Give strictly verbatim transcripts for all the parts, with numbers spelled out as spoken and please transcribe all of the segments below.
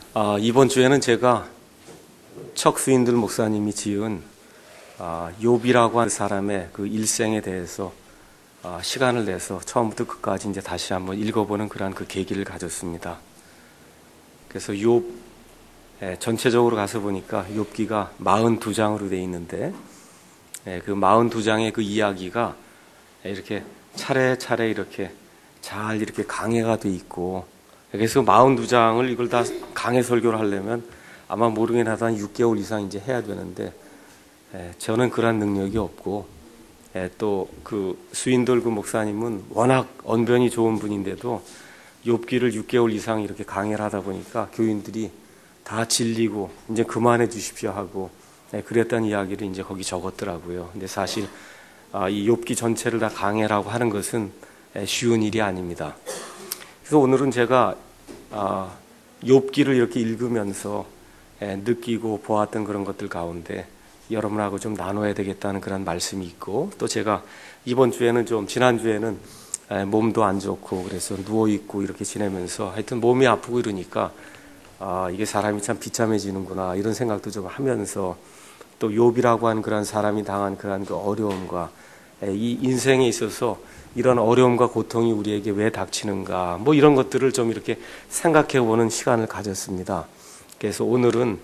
아, 이번 주에는 제가 척 스윈들 목사님이 지은 아, 욥이라고 하는 사람의 그 일생에 대해서 아, 시간을 내서 처음부터 끝까지 이제 다시 한번 읽어보는 그러한 그 계기를 가졌습니다. 그래서 욥 예, 전체적으로 가서 보니까 욥기가 사십이 장으로 되어 있는데 예, 그 사십이 장의 그 이야기가 이렇게 차례차례 이렇게 잘 이렇게 강해가 돼 있고, 그래서 사십이 장을 이걸 다 강해 설교를 하려면 아마 모르긴 하다 한 육 개월 이상 이제 해야 되는데, 예, 저는 그런 능력이 없고, 예, 또 그 스윈돌 그 목사님은 워낙 언변이 좋은 분인데도 욥기를 육 개월 이상 이렇게 강해를 하다 보니까 교인들이 다 질리고 이제 그만해 주십시오 하고, 예, 그랬던 이야기를 이제 거기 적었더라고요. 근데 사실 아, 이 욥기 전체를 다 강해라고 하는 것은 예, 쉬운 일이 아닙니다. 그래서 오늘은 제가 아, 욥기를 이렇게 읽으면서 예, 느끼고 보았던 그런 것들 가운데 여러분하고 좀 나눠야 되겠다는 그런 말씀이 있고, 또 제가 이번 주에는 좀 지난주에는 예, 몸도 안 좋고 그래서 누워있고 이렇게 지내면서 하여튼 몸이 아프고 이러니까 아, 이게 사람이 참 비참해지는구나 이런 생각도 좀 하면서, 또 욥이라고 하는 그런 사람이 당한 그런 그 어려움과 예, 이 인생에 있어서 이런 어려움과 고통이 우리에게 왜 닥치는가, 뭐 이런 것들을 좀 이렇게 생각해 보는 시간을 가졌습니다. 그래서 오늘은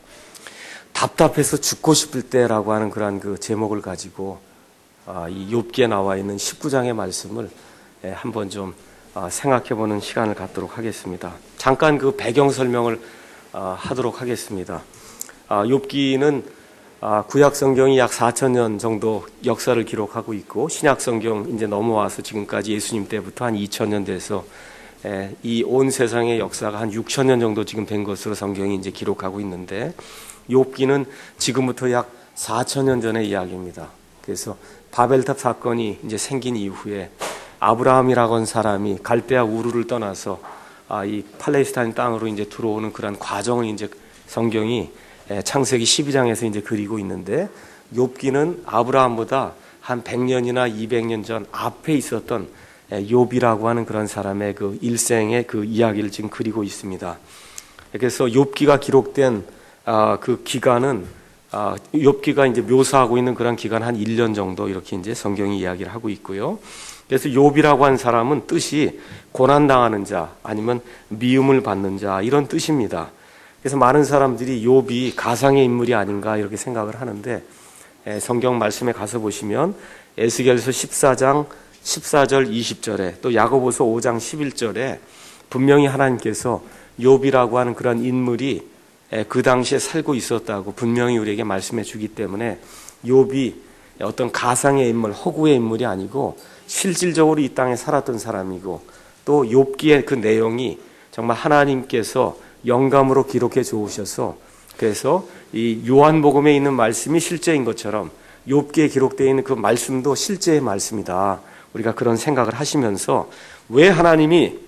답답해서 죽고 싶을 때라고 하는 그런 그 제목을 가지고 아, 이 욥기에 나와 있는 십구 장의 말씀을 예, 한번 좀 아, 생각해 보는 시간을 갖도록 하겠습니다. 잠깐 그 배경 설명을 아, 하도록 하겠습니다. 아, 욥기는 아, 구약 성경이 약 사천 년 정도 역사를 기록하고 있고, 신약 성경 이제 넘어와서 지금까지 예수님 때부터 한 이천 년 돼서 이 온 세상의 역사가 한 육천 년 정도 지금 된 것으로 성경이 이제 기록하고 있는데, 욥기는 지금부터 약 사천 년 전의 이야기입니다. 그래서 바벨탑 사건이 이제 생긴 이후에 아브라함이라고 하는 사람이 갈대아 우르를 떠나서 아, 이 팔레스타인 땅으로 이제 들어오는 그런 과정을 이제 성경이 창세기 십이 장에서 이제 그리고 있는데, 욥기는 아브라함보다 한 백 년이나 이백 년 전 앞에 있었던 욥이라고 하는 그런 사람의 그 일생의 그 이야기를 지금 그리고 있습니다. 그래서 욥기가 기록된 아, 그 기간은 아, 욥기가 이제 묘사하고 있는 그런 기간 한 일 년 정도 이렇게 이제 성경이 이야기를 하고 있고요. 그래서 욥이라고 하는 사람은 뜻이 고난당하는 자, 아니면 미움을 받는 자, 이런 뜻입니다. 그래서 많은 사람들이 욥이 가상의 인물이 아닌가 이렇게 생각을 하는데, 성경 말씀에 가서 보시면 에스겔서 십사 장 십사 절 이십 절에 또 야고보서 오 장 십일 절에 분명히 하나님께서 욥이라고 하는 그런 인물이 그 당시에 살고 있었다고 분명히 우리에게 말씀해 주기 때문에, 욥이 어떤 가상의 인물, 허구의 인물이 아니고 실질적으로 이 땅에 살았던 사람이고, 또 욥기의 그 내용이 정말 하나님께서 영감으로 기록해 주셔서, 그래서 이 요한복음에 있는 말씀이 실제인 것처럼 욥기에 기록되어 있는 그 말씀도 실제의 말씀이다. 우리가 그런 생각을 하시면서, 왜 하나님이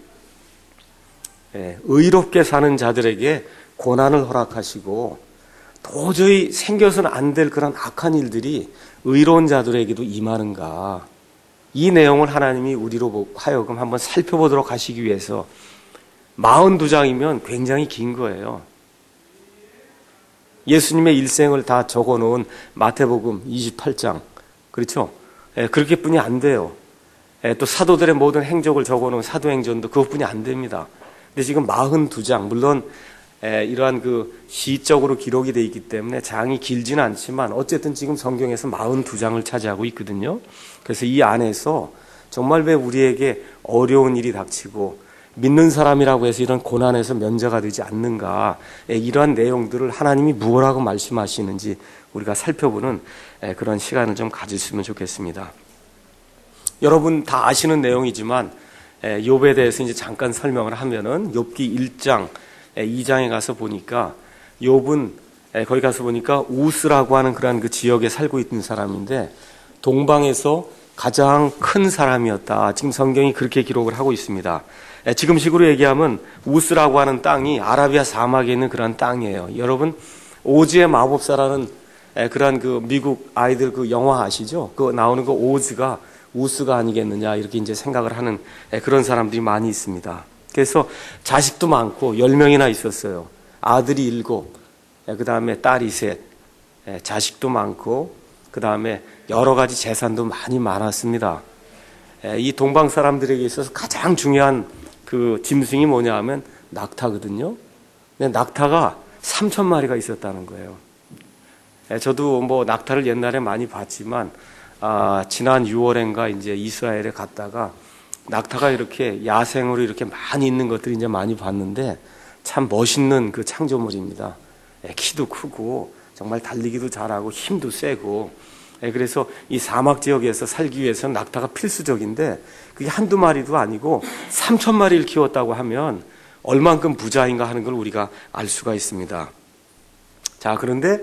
의롭게 사는 자들에게 고난을 허락하시고 도저히 생겨서는 안 될 그런 악한 일들이 의로운 자들에게도 임하는가, 이 내용을 하나님이 우리로 하여금 한번 살펴보도록 하시기 위해서 사십이 장이면 굉장히 긴 거예요. 예수님의 일생을 다 적어놓은 마태복음 이십팔 장, 그렇죠? 예, 그렇게뿐이 안 돼요. 예, 또 사도들의 모든 행적을 적어놓은 사도행전도 그것뿐이 안 됩니다. 근데 지금 사십이 장, 물론 예, 이러한 그 시적으로 기록이 되어 있기 때문에 장이 길지는 않지만 어쨌든 지금 성경에서 사십이 장을 차지하고 있거든요. 그래서 이 안에서 정말 왜 우리에게 어려운 일이 닥치고 믿는 사람이라고 해서 이런 고난에서 면제가 되지 않는가, 이러한 내용들을 하나님이 무엇라고 말씀하시는지 우리가 살펴보는 그런 시간을 좀 가졌으면 좋겠습니다. 여러분 다 아시는 내용이지만 욥에 대해서 이제 잠깐 설명을 하면은, 욥기 일 장, 이 장에 가서 보니까 욥은 거기 가서 보니까 우스라고 하는 그런 그 지역에 살고 있는 사람인데 동방에서 가장 큰 사람이었다. 지금 성경이 그렇게 기록을 하고 있습니다. 지금식으로 얘기하면 우스라고 하는 땅이 아라비아 사막에 있는 그런 땅이에요. 여러분 오즈의 마법사라는 그런 그 미국 아이들 그 영화 아시죠? 그 나오는 그 오즈가 우스가 아니겠느냐 이렇게 이제 생각을 하는 그런 사람들이 많이 있습니다. 그래서 자식도 많고 열 명이나 있었어요. 아들이 일곱, 그 다음에 딸이 셋, 자식도 많고 그 다음에 여러 가지 재산도 많이 많았습니다. 이 동방 사람들에게 있어서 가장 중요한 그 짐승이 뭐냐 하면 낙타거든요. 근데 낙타가 삼천 마리가 있었다는 거예요. 저도 뭐 낙타를 옛날에 많이 봤지만 아, 지난 유월인가 이제 이스라엘에 갔다가 낙타가 이렇게 야생으로 이렇게 많이 있는 것들을 이제 많이 봤는데 참 멋있는 그 창조물입니다. 키도 크고 정말 달리기도 잘하고 힘도 세고, 그래서 이 사막 지역에서 살기 위해서는 낙타가 필수적인데 그게 한두 마리도 아니고 삼천 마리를 키웠다고 하면 얼만큼 부자인가 하는 걸 우리가 알 수가 있습니다. 자, 그런데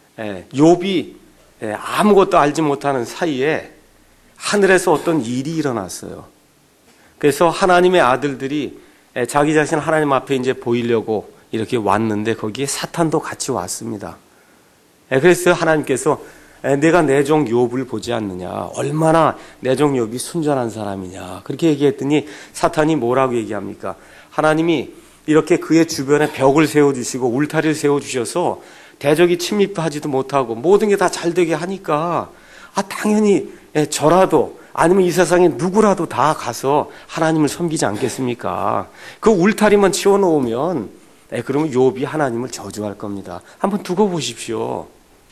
욥이 아무것도 알지 못하는 사이에 하늘에서 어떤 일이 일어났어요. 그래서 하나님의 아들들이 자기 자신 하나님 앞에 이제 보이려고 이렇게 왔는데 거기에 사탄도 같이 왔습니다. 그래서 하나님께서 내가 내 종 욥을 보지 않느냐, 얼마나 내 종 욥이 순전한 사람이냐, 그렇게 얘기했더니 사탄이 뭐라고 얘기합니까? 하나님이 이렇게 그의 주변에 벽을 세워주시고 울타리를 세워주셔서 대적이 침입하지도 못하고 모든 게 다 잘되게 하니까 아 당연히 저라도 아니면 이 세상에 누구라도 다 가서 하나님을 섬기지 않겠습니까? 그 울타리만 치워놓으면 그러면 욥이 하나님을 저주할 겁니다. 한번 두고 보십시오.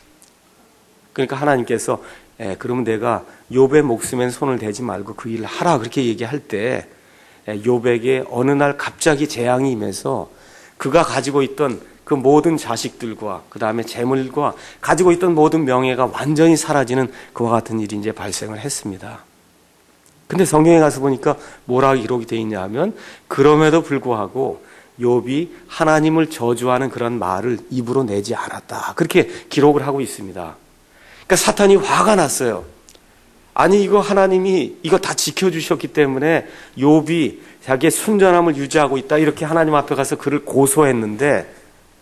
그러니까 하나님께서 그러면 내가 욥의 목숨엔 손을 대지 말고 그 일을 하라 그렇게 얘기할 때 욥에게 어느 날 갑자기 재앙이 임해서 그가 가지고 있던 그 모든 자식들과 그 다음에 재물과 가지고 있던 모든 명예가 완전히 사라지는 그와 같은 일이 이제 발생을 했습니다. 근데 성경에 가서 보니까 뭐라고 기록이 되어 있냐 하면 그럼에도 불구하고 욥이 하나님을 저주하는 그런 말을 입으로 내지 않았다. 그렇게 기록을 하고 있습니다. 그러니까 사탄이 화가 났어요. 아니 이거 하나님이 이거 다 지켜주셨기 때문에 욥이 자기의 순전함을 유지하고 있다. 이렇게 하나님 앞에 가서 그를 고소했는데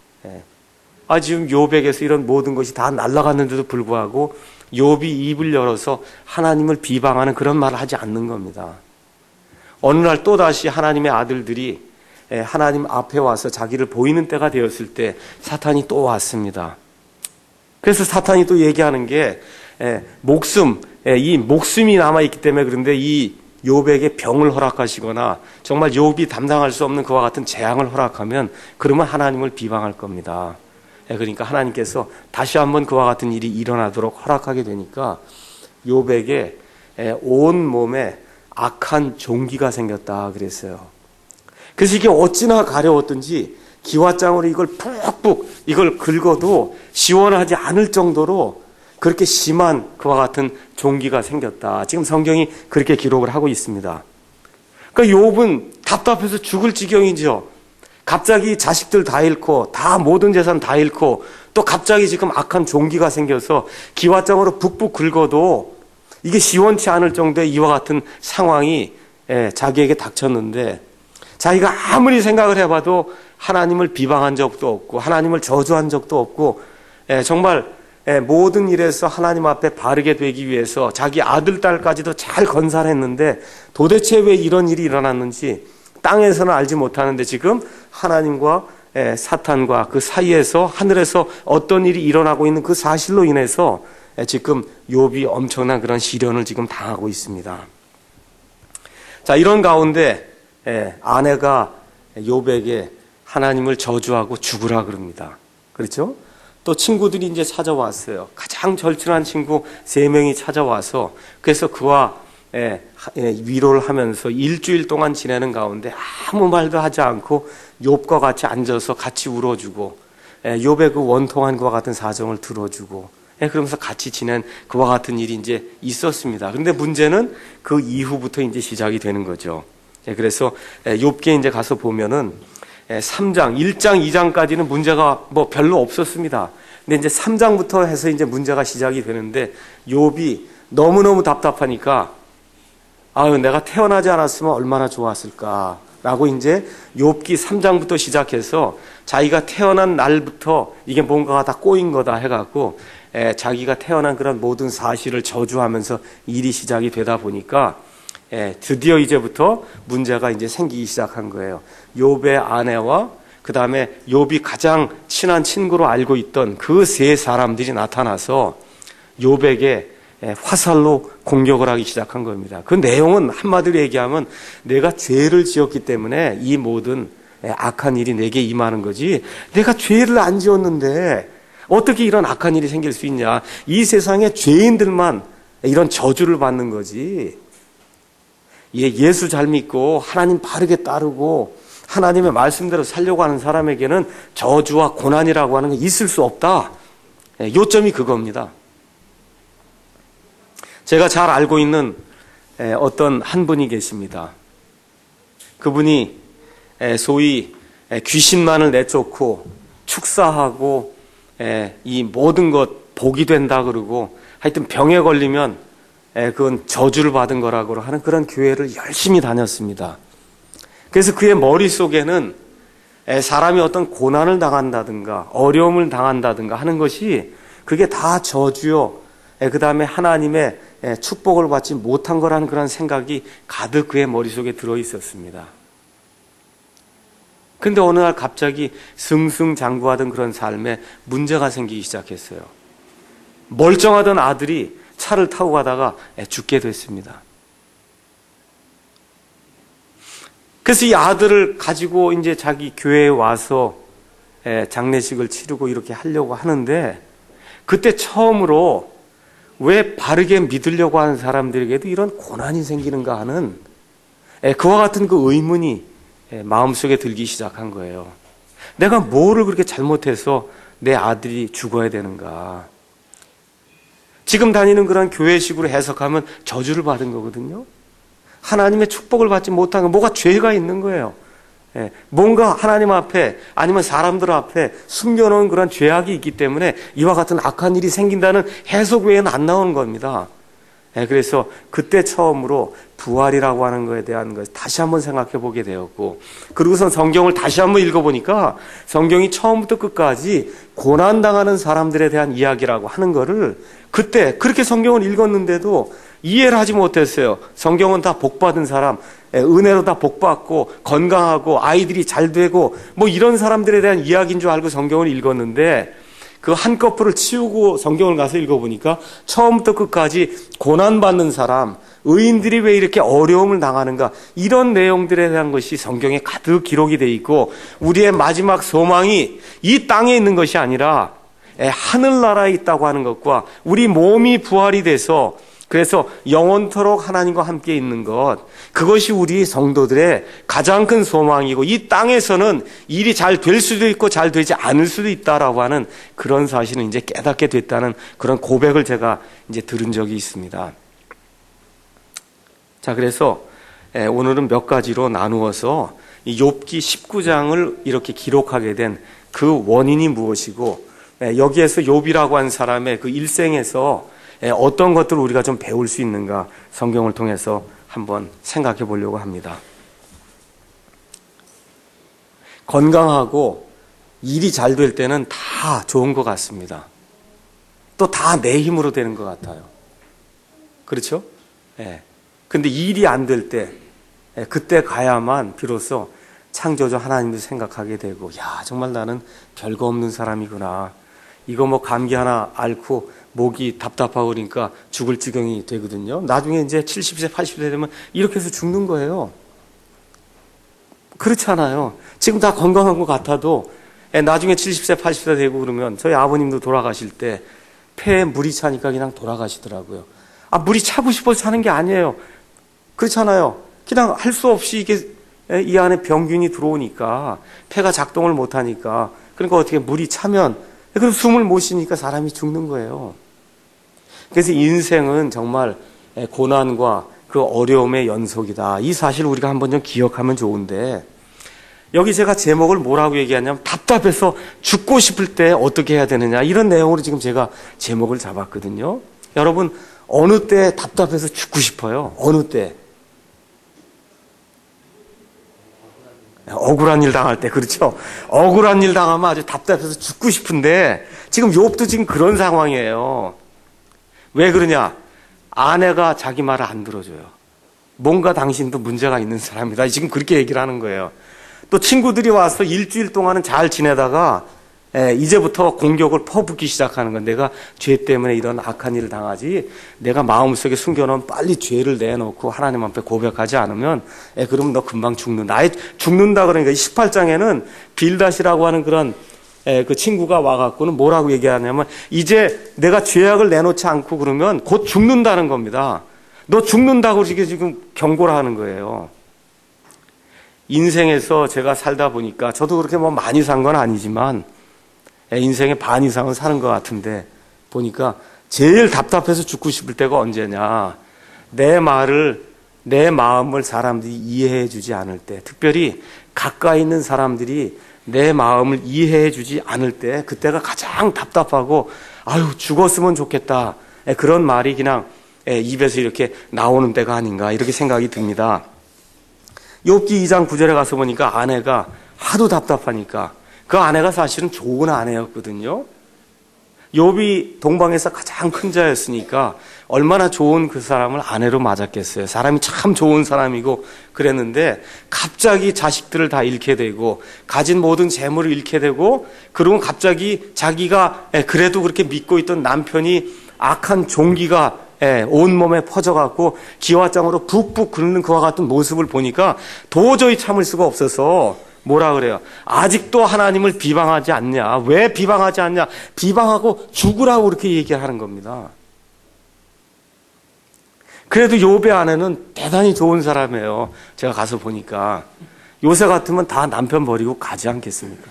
아 지금 욥에게서 이런 모든 것이 다 날아갔는데도 불구하고 욥이 입을 열어서 하나님을 비방하는 그런 말을 하지 않는 겁니다. 어느 날 또다시 하나님의 아들들이 하나님 앞에 와서 자기를 보이는 때가 되었을 때 사탄이 또 왔습니다. 그래서 사탄이 또 얘기하는 게 목숨, 이 목숨이 남아있기 때문에 그런데 이 욥에게 병을 허락하시거나 정말 욥이 담당할 수 없는 그와 같은 재앙을 허락하면 그러면 하나님을 비방할 겁니다. 그러니까 하나님께서 다시 한번 그와 같은 일이 일어나도록 허락하게 되니까 욥에게 온 몸에 악한 종기가 생겼다 그랬어요. 그래서 이게 어찌나 가려웠던지 기와장으로 이걸 푹푹 이걸 긁어도 시원하지 않을 정도로 그렇게 심한 그와 같은 종기가 생겼다. 지금 성경이 그렇게 기록을 하고 있습니다. 그러니까 욥은 답답해서 죽을 지경이죠. 갑자기 자식들 다 잃고 다 모든 재산 다 잃고 또 갑자기 지금 악한 종기가 생겨서 기와장으로 푹푹 긁어도 이게 시원치 않을 정도의 이와 같은 상황이 자기에게 닥쳤는데 자기가 아무리 생각을 해봐도 하나님을 비방한 적도 없고 하나님을 저주한 적도 없고 정말 모든 일에서 하나님 앞에 바르게 되기 위해서 자기 아들, 딸까지도 잘 건사했는데 도대체 왜 이런 일이 일어났는지 땅에서는 알지 못하는데 지금 하나님과 사탄과 그 사이에서 하늘에서 어떤 일이 일어나고 있는 그 사실로 인해서 지금 욥이 엄청난 그런 시련을 지금 당하고 있습니다. 자, 이런 가운데 아내가 욥에게 하나님을 저주하고 죽으라 그럽니다. 그렇죠? 또 친구들이 이제 찾아왔어요. 가장 절친한 친구 세 명이 찾아와서 그래서 그와 위로를 하면서 일주일 동안 지내는 가운데 아무 말도 하지 않고 욥과 같이 앉아서 같이 울어주고 욥의 그 원통한 그와 같은 사정을 들어주고 그러면서 같이 지낸 그와 같은 일이 이제 있었습니다. 그런데 문제는 그 이후부터 이제 시작이 되는 거죠. 그래서 욥기에 이제 가서 보면은 삼 장, 일 장, 이 장까지는 문제가 뭐 별로 없었습니다. 근데 이제 삼 장부터 해서 이제 문제가 시작이 되는데 욥이 너무너무 답답하니까 아유, 내가 태어나지 않았으면 얼마나 좋았을까라고 이제 욥기 삼 장부터 시작해서 자기가 태어난 날부터 이게 뭔가가 다 꼬인 거다 해갖고 에, 자기가 태어난 그런 모든 사실을 저주하면서 일이 시작이 되다 보니까 에, 드디어 이제부터 문제가 이제 생기기 시작한 거예요. 욥의 아내와 그 다음에 욥이 가장 친한 친구로 알고 있던 그 세 사람들이 나타나서 욥에게 화살로 공격을 하기 시작한 겁니다. 그 내용은 한마디로 얘기하면 내가 죄를 지었기 때문에 이 모든 악한 일이 내게 임하는 거지, 내가 죄를 안 지었는데 어떻게 이런 악한 일이 생길 수 있냐. 이 세상에 죄인들만 이런 저주를 받는 거지. 예수 잘 믿고 하나님 바르게 따르고 하나님의 말씀대로 살려고 하는 사람에게는 저주와 고난이라고 하는 게 있을 수 없다. 요점이 그겁니다. 제가 잘 알고 있는 어떤 한 분이 계십니다. 그분이 소위 귀신만을 내쫓고 축사하고 이 모든 것 복이 된다 그러고 하여튼 병에 걸리면 그건 저주를 받은 거라고 하는 그런 교회를 열심히 다녔습니다. 그래서 그의 머릿속에는 사람이 어떤 고난을 당한다든가 어려움을 당한다든가 하는 것이 그게 다 저주요, 그 다음에 하나님의 축복을 받지 못한 거라는 그런 생각이 가득 그의 머릿속에 들어있었습니다. 근데 어느 날 갑자기 승승장구하던 그런 삶에 문제가 생기기 시작했어요. 멀쩡하던 아들이 차를 타고 가다가 죽게 됐습니다. 그래서 이 아들을 가지고 이제 자기 교회에 와서 장례식을 치르고 이렇게 하려고 하는데, 그때 처음으로 왜 바르게 믿으려고 하는 사람들에게도 이런 고난이 생기는가 하는 그와 같은 그 의문이 마음속에 들기 시작한 거예요. 내가 뭐를 그렇게 잘못해서 내 아들이 죽어야 되는가. 지금 다니는 그런 교회식으로 해석하면 저주를 받은 거거든요. 하나님의 축복을 받지 못한 건 뭐가 죄가 있는 거예요. 뭔가 하나님 앞에 아니면 사람들 앞에 숨겨놓은 그런 죄악이 있기 때문에 이와 같은 악한 일이 생긴다는 해석 외에는 안 나오는 겁니다. 그래서 그때 처음으로 부활이라고 하는 것에 대한 것을 다시 한번 생각해 보게 되었고, 그리고선 성경을 다시 한번 읽어보니까 성경이 처음부터 끝까지 고난당하는 사람들에 대한 이야기라고 하는 것을 그때 그렇게 성경을 읽었는데도 이해를 하지 못했어요. 성경은 다 복받은 사람, 은혜로 다 복받고 건강하고 아이들이 잘 되고 뭐 이런 사람들에 대한 이야기인 줄 알고 성경을 읽었는데, 그 한꺼풀을 치우고 성경을 가서 읽어보니까 처음부터 끝까지 고난받는 사람, 의인들이 왜 이렇게 어려움을 당하는가, 이런 내용들에 대한 것이 성경에 가득 기록이 돼 있고, 우리의 마지막 소망이 이 땅에 있는 것이 아니라 하늘나라에 있다고 하는 것과 우리 몸이 부활이 돼서 그래서 영원토록 하나님과 함께 있는 것, 그것이 우리 성도들의 가장 큰 소망이고, 이 땅에서는 일이 잘 될 수도 있고 잘 되지 않을 수도 있다라고 하는 그런 사실을 이제 깨닫게 됐다는 그런 고백을 제가 이제 들은 적이 있습니다. 자, 그래서 오늘은 몇 가지로 나누어서 이 욥기 십구 장을 이렇게 기록하게 된 그 원인이 무엇이고, 여기에서 욥이라고 하는 사람의 그 일생에서 어떤 것들을 우리가 좀 배울 수 있는가 성경을 통해서 한번 생각해 보려고 합니다. 건강하고 일이 잘 될 때는 다 좋은 것 같습니다. 또 다 내 힘으로 되는 것 같아요. 그렇죠? 예. 근데 일이 안 될 때, 그때 가야만 비로소 창조주 하나님도 생각하게 되고, 야, 정말 나는 별거 없는 사람이구나. 이거 뭐 감기 하나 앓고 목이 답답하고 그러니까 죽을 지경이 되거든요. 나중에 이제 칠십 세, 팔십 세 되면 이렇게 해서 죽는 거예요. 그렇잖아요. 지금 다 건강한 것 같아도 나중에 칠십 세, 팔십 세 되고 그러면, 저희 아버님도 돌아가실 때 폐에 물이 차니까 그냥 돌아가시더라고요. 아, 물이 차고 싶어서 차는 게 아니에요. 그렇잖아요. 그냥 할 수 없이 이게 이 안에 병균이 들어오니까 폐가 작동을 못하니까, 그러니까 어떻게 물이 차면 그럼 숨을 못 쉬니까 사람이 죽는 거예요. 그래서 인생은 정말 고난과 그 어려움의 연속이다. 이 사실을 우리가 한번 좀 기억하면 좋은데, 여기 제가 제목을 뭐라고 얘기하냐면 답답해서 죽고 싶을 때 어떻게 해야 되느냐, 이런 내용으로 지금 제가 제목을 잡았거든요. 여러분, 어느 때 답답해서 죽고 싶어요? 어느 때? 억울한 일 당할 때, 그렇죠? 억울한 일 당하면 아주 답답해서 죽고 싶은데, 지금 욥도 지금 그런 상황이에요. 왜 그러냐? 아내가 자기 말을 안 들어줘요. 뭔가 당신도 문제가 있는 사람이다. 지금 그렇게 얘기를 하는 거예요. 또 친구들이 와서 일주일 동안은 잘 지내다가 에, 이제부터 공격을 퍼붓기 시작하는 건 내가 죄 때문에 이런 악한 일을 당하지 내가 마음속에 숨겨놓은 빨리 죄를 내놓고 하나님 앞에 고백하지 않으면 에, 그러면 너 금방 죽는다. 아예 죽는다 그러니까 십팔 장에는 빌닷이라고 하는 그런 에, 그 친구가 와갖고는 뭐라고 얘기하냐면 이제 내가 죄악을 내놓지 않고 그러면 곧 죽는다는 겁니다. 너 죽는다고 이렇게 지금 경고를 하는 거예요. 인생에서 제가 살다 보니까 저도 그렇게 뭐 많이 산 건 아니지만 인생의 반 이상은 사는 것 같은데 보니까 제일 답답해서 죽고 싶을 때가 언제냐. 내 말을, 내 마음을 사람들이 이해해 주지 않을 때, 특별히 가까이 있는 사람들이 내 마음을 이해해 주지 않을 때, 그때가 가장 답답하고 아유 죽었으면 좋겠다. 그런 말이 그냥 입에서 이렇게 나오는 때가 아닌가 이렇게 생각이 듭니다. 욥기 이 장 구 절에 가서 보니까 아내가 하도 답답하니까 그 아내가 사실은 좋은 아내였거든요. 욥이 동방에서 가장 큰 자였으니까 얼마나 좋은 그 사람을 아내로 맞았겠어요. 사람이 참 좋은 사람이고 그랬는데 갑자기 자식들을 다 잃게 되고 가진 모든 재물을 잃게 되고 그러고 갑자기 자기가 그래도 그렇게 믿고 있던 남편이 악한 종기가 온몸에 퍼져갖고 기와장으로 푹푹 끓는 그와 같은 모습을 보니까 도저히 참을 수가 없어서 뭐라 그래요? 아직도 하나님을 비방하지 않냐? 왜 비방하지 않냐? 비방하고 죽으라고 그렇게 얘기하는 겁니다. 그래도 욥의 아내는 대단히 좋은 사람이에요. 제가 가서 보니까 요새 같으면 다 남편 버리고 가지 않겠습니까?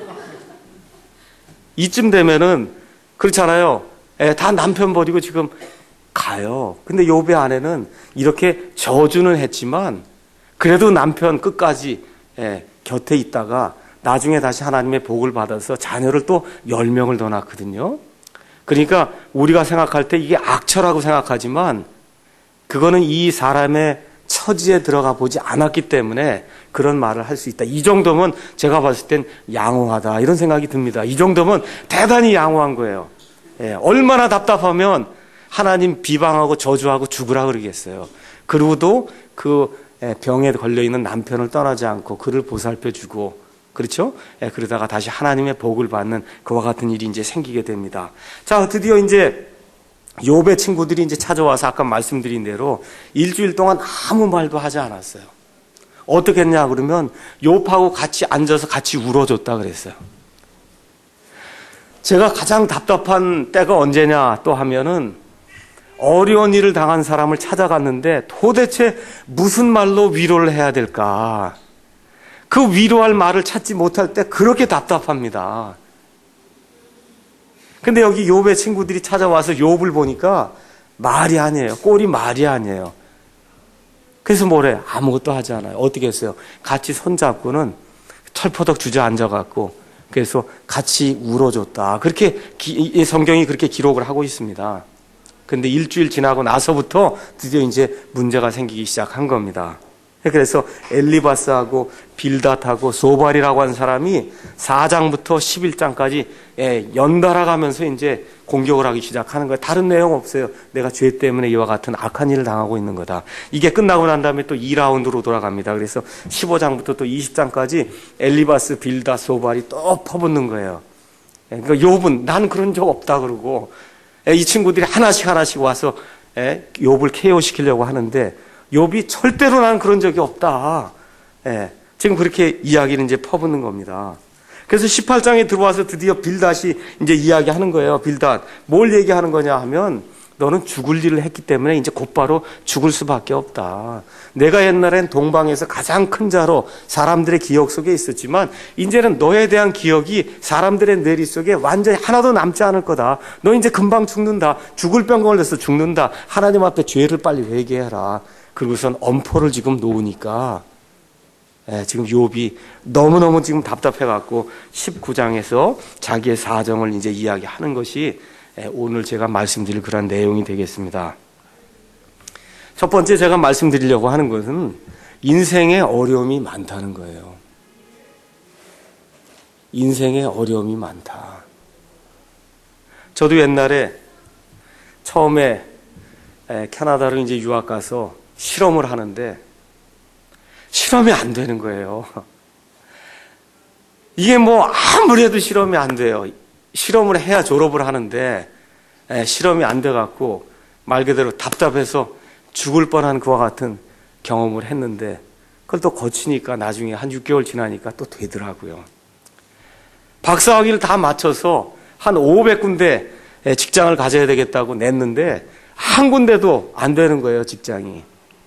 이쯤 되면은 그렇잖아요. 예, 다 남편 버리고 지금 가요. 근데 욥의 아내는 이렇게 저주는 했지만 그래도 남편 끝까지 예, 곁에 있다가 나중에 다시 하나님의 복을 받아서 자녀를 또 열 명을 더 낳거든요. 그러니까 우리가 생각할 때 이게 악처라고 생각하지만 그거는 이 사람의 처지에 들어가 보지 않았기 때문에 그런 말을 할 수 있다. 이 정도면 제가 봤을 땐 양호하다 이런 생각이 듭니다. 이 정도면 대단히 양호한 거예요. 예, 얼마나 답답하면 하나님 비방하고 저주하고 죽으라 그러겠어요. 그리고도 그 병에 걸려있는 남편을 떠나지 않고 그를 보살펴주고 그렇죠? 예, 그러다가 다시 하나님의 복을 받는 그와 같은 일이 이제 생기게 됩니다. 자, 드디어 이제 욥의 친구들이 이제 찾아와서 아까 말씀드린 대로 일주일 동안 아무 말도 하지 않았어요. 어떻게 했냐 그러면 욥하고 같이 앉아서 같이 울어줬다 그랬어요. 제가 가장 답답한 때가 언제냐 또 하면은 어려운 일을 당한 사람을 찾아갔는데 도대체 무슨 말로 위로를 해야 될까? 그 위로할 말을 찾지 못할 때 그렇게 답답합니다. 근데 여기 욥의 친구들이 찾아와서 욥을 보니까 말이 아니에요. 꼴이 말이 아니에요. 그래서 뭐래? 아무것도 하지 않아요. 어떻게 했어요? 같이 손잡고는 털퍼덕 주저앉아갖고 그래서 같이 울어줬다. 그렇게 기, 성경이 그렇게 기록을 하고 있습니다. 근데 일주일 지나고 나서부터 드디어 이제 문제가 생기기 시작한 겁니다. 그래서 엘리바스하고 빌닷하고 소발이라고 하는 사람이 사 장부터 십일 장까지 연달아 가면서 이제 공격을 하기 시작하는 거예요. 다른 내용 없어요. 내가 죄 때문에 이와 같은 악한 일을 당하고 있는 거다. 이게 끝나고 난 다음에 또 이 라운드로 돌아갑니다. 그래서 십오 장부터 또 이십 장까지 엘리바스, 빌닷, 소발이 또 퍼붓는 거예요. 그러니까 욥은 난 그런 적 없다 그러고 이 친구들이 하나씩 하나씩 와서 욥을 케어시키려고 하는데 욥이 절대로 난 그런 적이 없다. 예, 지금 그렇게 이야기는 이제 퍼붓는 겁니다. 그래서 십팔 장에 들어와서 드디어 빌닷이 이제 이야기하는 거예요. 빌닷, 뭘 얘기하는 거냐 하면 너는 죽을 일을 했기 때문에 이제 곧바로 죽을 수밖에 없다. 내가 옛날엔 동방에서 가장 큰 자로 사람들의 기억 속에 있었지만 이제는 너에 대한 기억이 사람들의 뇌리 속에 완전히 하나도 남지 않을 거다. 너 이제 금방 죽는다. 죽을 병 걸려서 죽는다. 하나님 앞에 죄를 빨리 회개해라. 그리고선 엄포를 지금 놓으니까 예, 지금 욥이 너무너무 지금 답답해갖고 십구 장에서 자기의 사정을 이제 이야기하는 것이 예, 오늘 제가 말씀드릴 그런 내용이 되겠습니다. 첫 번째 제가 말씀드리려고 하는 것은 인생에 어려움이 많다는 거예요. 인생에 어려움이 많다. 저도 옛날에 처음에 예, 캐나다로 이제 유학 가서 실험을 하는데 실험이 안 되는 거예요. 이게 뭐 아무리 해도 실험이 안 돼요. 실험을 해야 졸업을 하는데 에, 실험이 안 돼갖고 말 그대로 답답해서 죽을 뻔한 그와 같은 경험을 했는데 그걸 또 거치니까 나중에 한 육 개월 지나니까 또 되더라고요. 박사학위를 다 마쳐서 한 오백 군데 직장을 가져야 되겠다고 냈는데 한 군데도 안 되는 거예요, 직장이.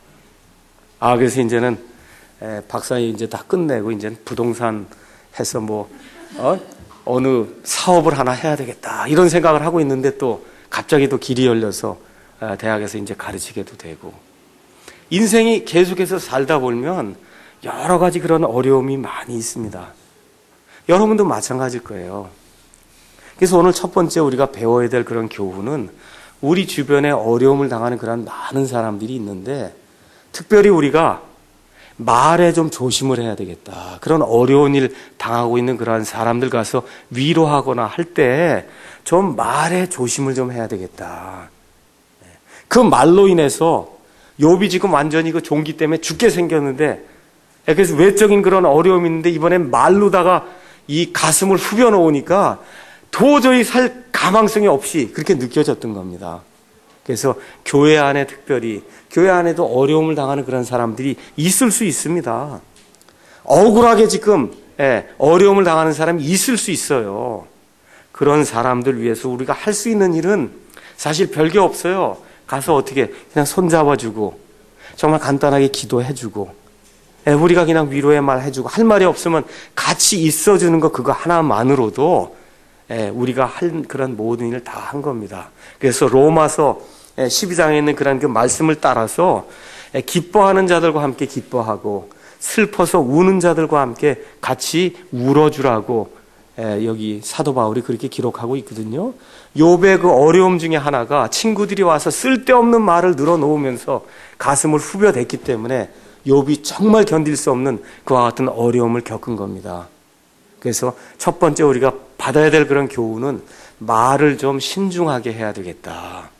아, 그래서 이제는 박사학위 이제 다 끝내고 이제 부동산 해서 뭐 어? 어느 사업을 하나 해야 되겠다 이런 생각을 하고 있는데 또 갑자기 또 길이 열려서 대학에서 이제 가르치게도 되고, 인생이 계속해서 살다 보면 여러 가지 그런 어려움이 많이 있습니다. 여러분도 마찬가지일 거예요. 그래서 오늘 첫 번째 우리가 배워야 될 그런 교훈은 우리 주변에 어려움을 당하는 그런 많은 사람들이 있는데 특별히 우리가 말에 좀 조심을 해야 되겠다. 그런 어려운 일 당하고 있는 그러한 사람들 가서 위로하거나 할 때 좀 말에 조심을 좀 해야 되겠다. 그 말로 인해서 욥이 지금 완전히 그 종기 때문에 죽게 생겼는데, 그래서 외적인 그런 어려움이 있는데 이번엔 말로다가 이 가슴을 후벼 놓으니까 도저히 살 가망성이 없이 그렇게 느껴졌던 겁니다. 그래서 교회 안에 특별히 교회 안에도 어려움을 당하는 그런 사람들이 있을 수 있습니다. 억울하게 지금 예, 어려움을 당하는 사람이 있을 수 있어요. 그런 사람들 위해서 우리가 할 수 있는 일은 사실 별게 없어요. 가서 어떻게 그냥 손잡아주고 정말 간단하게 기도해주고, 예, 우리가 그냥 위로의 말 해주고, 할 말이 없으면 같이 있어주는 거 그거 하나만으로도 예, 우리가 할 그런 모든 일을 다 한 겁니다. 그래서 로마서 십이 장에 있는 그런 그 말씀을 따라서 예, 기뻐하는 자들과 함께 기뻐하고 슬퍼서 우는 자들과 함께 같이 울어주라고 예, 여기 사도 바울이 그렇게 기록하고 있거든요. 욥의 그 어려움 중에 하나가 친구들이 와서 쓸데없는 말을 늘어놓으면서 가슴을 후벼댔기 때문에 욥이 정말 견딜 수 없는 그와 같은 어려움을 겪은 겁니다. 그래서 첫 번째 우리가 받아야 될 그런 교훈은 말을 좀 신중하게 해야 되겠다.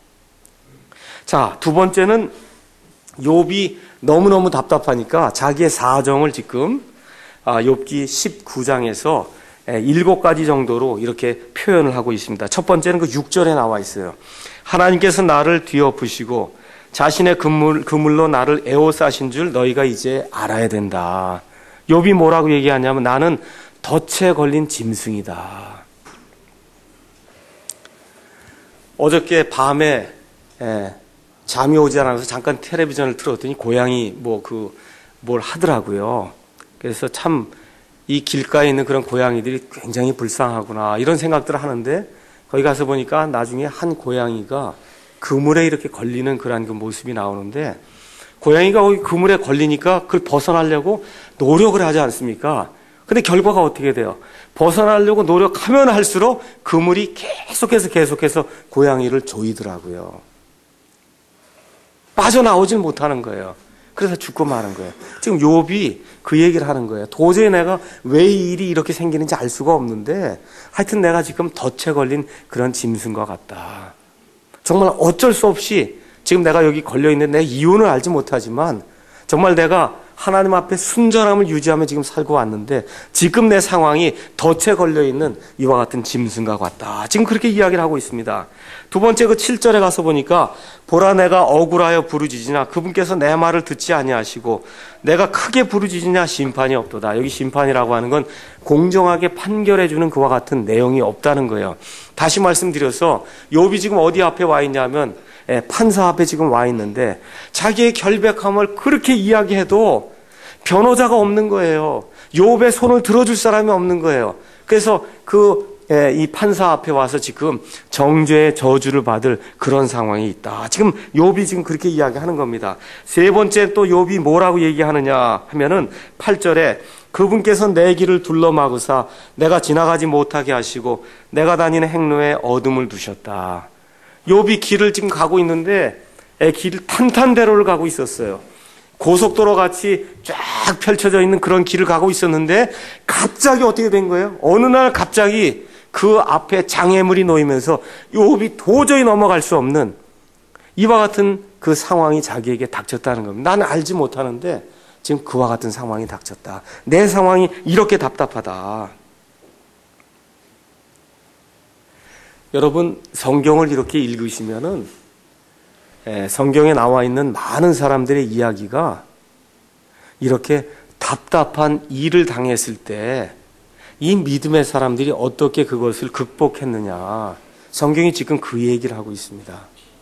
자, 두 번째는 욥이 너무너무 답답하니까 자기의 사정을 지금 욥기 십구 장에서 일곱 가지 정도로 이렇게 표현을 하고 있습니다. 첫 번째는 그 육 절에 나와 있어요. 하나님께서 나를 뒤엎으시고 자신의 그물, 그물로 나를 에워싸신 줄 너희가 이제 알아야 된다. 욥이 뭐라고 얘기하냐면 나는 덫에 걸린 짐승이다. 어저께 밤에 예, 잠이 오지 않아서 잠깐 텔레비전을 틀었더니 고양이 뭐 그 뭘 하더라고요. 그래서 참 이 길가에 있는 그런 고양이들이 굉장히 불쌍하구나 이런 생각들을 하는데, 거기 가서 보니까 나중에 한 고양이가 그물에 이렇게 걸리는 그런 그 모습이 나오는데, 고양이가 거기 그물에 걸리니까 그걸 벗어나려고 노력을 하지 않습니까? 근데 결과가 어떻게 돼요? 벗어나려고 노력하면 할수록 그물이 계속해서 계속해서 고양이를 조이더라고요. 빠져나오질 못하는 거예요. 그래서 죽고 마는 거예요. 지금 욥이 그 얘기를 하는 거예요. 도저히 내가 왜 이 일이 이렇게 생기는지 알 수가 없는데 하여튼 내가 지금 덫에 걸린 그런 짐승과 같다. 정말 어쩔 수 없이 지금 내가 여기 걸려있는데 내가 이유는 알지 못하지만 정말 내가 하나님 앞에 순전함을 유지하며 지금 살고 왔는데 지금 내 상황이 덫에 걸려있는 이와 같은 짐승과 같다. 지금 그렇게 이야기를 하고 있습니다. 두 번째 그 칠 절에 가서 보니까 보라 내가 억울하여 부르짖으나 그분께서 내 말을 듣지 아니하시고 내가 크게 부르짖으냐 심판이 없도다. 여기 심판이라고 하는 건 공정하게 판결해주는 그와 같은 내용이 없다는 거예요. 다시 말씀드려서 욥이 지금 어디 앞에 와 있냐면 판사 앞에 지금 와 있는데 자기의 결백함을 그렇게 이야기해도 변호자가 없는 거예요. 욥의 손을 들어줄 사람이 없는 거예요. 그래서 그 이 판사 앞에 와서 지금 정죄의 저주를 받을 그런 상황이 있다. 지금 욥이 지금 그렇게 이야기하는 겁니다. 세 번째 또 욥이 뭐라고 얘기하느냐 하면은 팔 절에 그분께서 내 길을 둘러막으사 내가 지나가지 못하게 하시고 내가 다니는 행로에 어둠을 두셨다. 욥이 길을 지금 가고 있는데 길 탄탄대로를 가고 있었어요. 고속도로 같이 쫙 펼쳐져 있는 그런 길을 가고 있었는데 갑자기 어떻게 된 거예요? 어느 날 갑자기 그 앞에 장애물이 놓이면서 욥이 도저히 넘어갈 수 없는 이와 같은 그 상황이 자기에게 닥쳤다는 겁니다. 나는 알지 못하는데 지금 그와 같은 상황이 닥쳤다. 내 상황이 이렇게 답답하다. 여러분 성경을 이렇게 읽으시면은 성경에 나와 있는 많은 사람들의 이야기가 이렇게 답답한 일을 당했을 때 이 믿음의 사람들이 어떻게 그것을 극복했느냐, 성경이 지금 그 얘기를 하고 있습니다.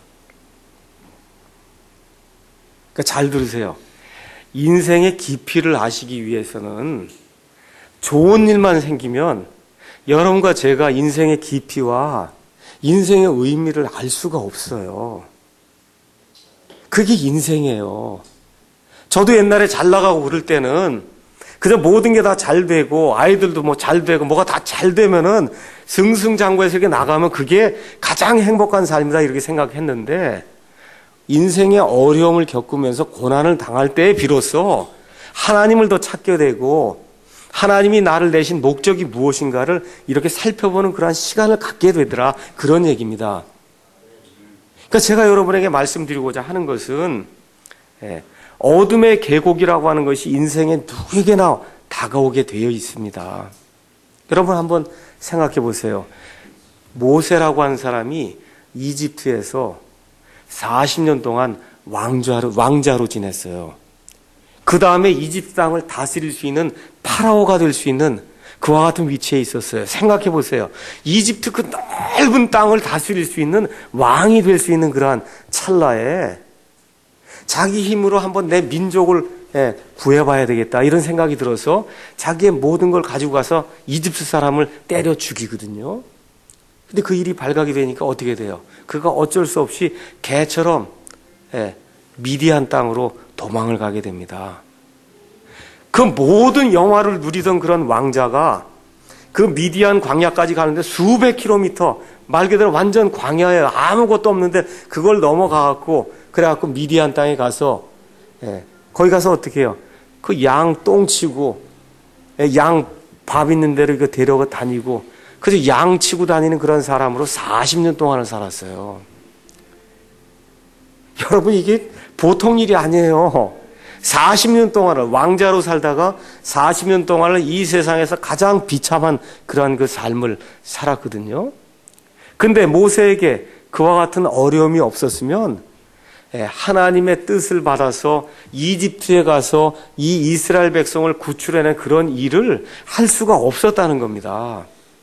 그러니까 잘 들으세요. 인생의 깊이를 아시기 위해서는 좋은 일만 생기면 여러분과 제가 인생의 깊이와 인생의 의미를 알 수가 없어요. 그게 인생이에요. 저도 옛날에 잘 나가고 그럴 때는 그저 모든 게 다 잘 되고 아이들도 뭐 잘 되고 뭐가 다 잘 되면은 승승장구해서 이렇게 나가면 그게 가장 행복한 삶이다 이렇게 생각했는데, 인생의 어려움을 겪으면서 고난을 당할 때에 비로소 하나님을 더 찾게 되고 하나님이 나를 내신 목적이 무엇인가를 이렇게 살펴보는 그러한 시간을 갖게 되더라, 그런 얘기입니다. 그러니까 제가 여러분에게 말씀드리고자 하는 것은 어둠의 계곡이라고 하는 것이 인생에 누구에게나 다가오게 되어 있습니다. 여러분 한번 생각해 보세요. 모세라고 하는 사람이 이집트에서 사십 년 동안 왕자로, 왕자로 지냈어요. 그 다음에 이집트 땅을 다스릴 수 있는 파라오가 될 수 있는 그와 같은 위치에 있었어요. 생각해 보세요. 이집트 그 넓은 땅을 다스릴 수 있는 왕이 될 수 있는 그러한 찰나에 자기 힘으로 한번 내 민족을 구해봐야 되겠다 이런 생각이 들어서 자기의 모든 걸 가지고 가서 이집트 사람을 때려 죽이거든요. 근데 그 일이 발각이 되니까 어떻게 돼요? 그가 어쩔 수 없이 개처럼 미디안 땅으로 도망을 가게 됩니다. 그 모든 영화를 누리던 그런 왕자가 그 미디안 광야까지 가는데 수백 킬로미터, 말 그대로 완전 광야에 아무것도 없는데 그걸 넘어가갖고 그래갖고 미디안 땅에 가서 예, 거기 가서 어떻게 해요? 그 양 똥 치고 예, 양 밥 있는 데로 이거 데려가 다니고 그래서 양 치고 다니는 그런 사람으로 사십 년 동안을 살았어요. 여러분 이게 보통 일이 아니에요. 사십 년 동안을 왕자로 살다가 사십 년 동안을 이 세상에서 가장 비참한 그런 그 삶을 살았거든요. 근데 모세에게 그와 같은 어려움이 없었으면 하나님의 뜻을 받아서 이집트에 가서 이 이스라엘 백성을 구출해낸 그런 일을 할 수가 없었다는 겁니다.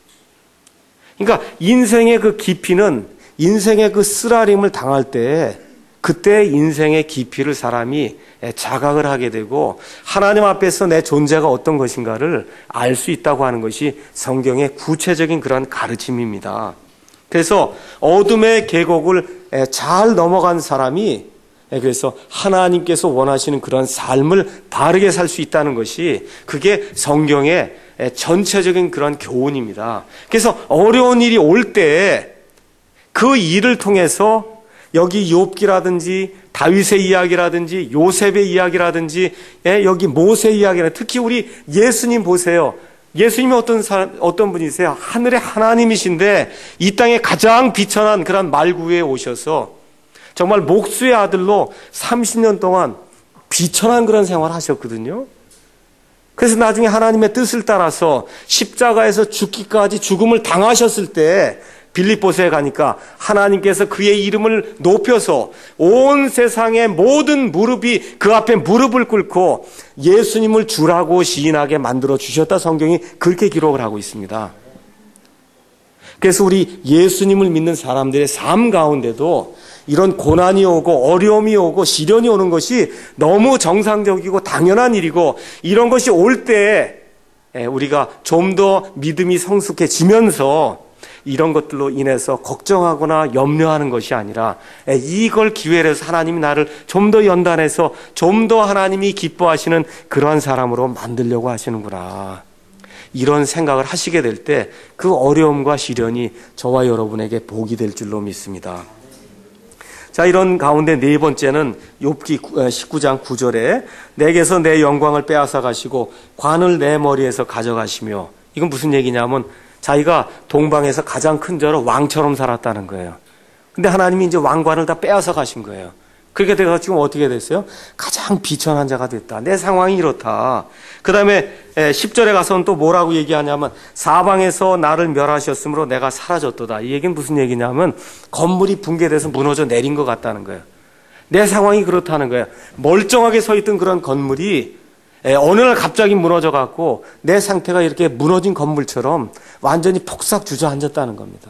그러니까 인생의 그 깊이는 인생의 그 쓰라림을 당할 때 그때 인생의 깊이를 사람이 자각을 하게 되고 하나님 앞에서 내 존재가 어떤 것인가를 알 수 있다고 하는 것이 성경의 구체적인 그런 가르침입니다. 그래서 어둠의 계곡을 잘 넘어간 사람이 그래서 하나님께서 원하시는 그런 삶을 바르게 살 수 있다는 것이 그게 성경의 전체적인 그런 교훈입니다. 그래서 어려운 일이 올 때 그 일을 통해서 여기 욥기라든지 다윗의 이야기라든지 요셉의 이야기라든지 여기 모세의 이야기나 특히 우리 예수님 보세요. 예수님이 어떤 사람, 어떤 분이세요? 하늘의 하나님이신데 이 땅에 가장 비천한 그런 말구에 오셔서 정말 목수의 아들로 삼십 년 동안 비천한 그런 생활을 하셨거든요. 그래서 나중에 하나님의 뜻을 따라서 십자가에서 죽기까지 죽음을 당하셨을 때 빌립보서에 가니까 하나님께서 그의 이름을 높여서 온 세상의 모든 무릎이 그 앞에 무릎을 꿇고 예수님을 주라고 시인하게 만들어 주셨다, 성경이 그렇게 기록을 하고 있습니다. 그래서 우리 예수님을 믿는 사람들의 삶 가운데도 이런 고난이 오고 어려움이 오고 시련이 오는 것이 너무 정상적이고 당연한 일이고, 이런 것이 올 때 우리가 좀 더 믿음이 성숙해지면서 이런 것들로 인해서 걱정하거나 염려하는 것이 아니라 이걸 기회로 해서 하나님이 나를 좀 더 연단해서 좀 더 하나님이 기뻐하시는 그러한 사람으로 만들려고 하시는구나, 이런 생각을 하시게 될 때 그 어려움과 시련이 저와 여러분에게 복이 될 줄로 믿습니다. 자, 이런 가운데 네 번째는 욥기 십구 장 구 절에 내게서 내 영광을 빼앗아 가시고 관을 내 머리에서 가져가시며, 이건 무슨 얘기냐면 자기가 동방에서 가장 큰 자로 왕처럼 살았다는 거예요. 근데 하나님이 이제 왕관을 다 빼앗아 가신 거예요. 그렇게 돼서 지금 어떻게 됐어요? 가장 비천한 자가 됐다. 내 상황이 이렇다. 그 다음에 십 절에 가서는 또 뭐라고 얘기하냐면 사방에서 나를 멸하셨으므로 내가 사라졌도다. 이 얘기는 무슨 얘기냐면 건물이 붕괴돼서 무너져 내린 것 같다는 거예요. 내 상황이 그렇다는 거예요. 멀쩡하게 서 있던 그런 건물이 어느 날 갑자기 무너져 갖고 내 상태가 이렇게 무너진 건물처럼 완전히 폭삭 주저앉았다는 겁니다.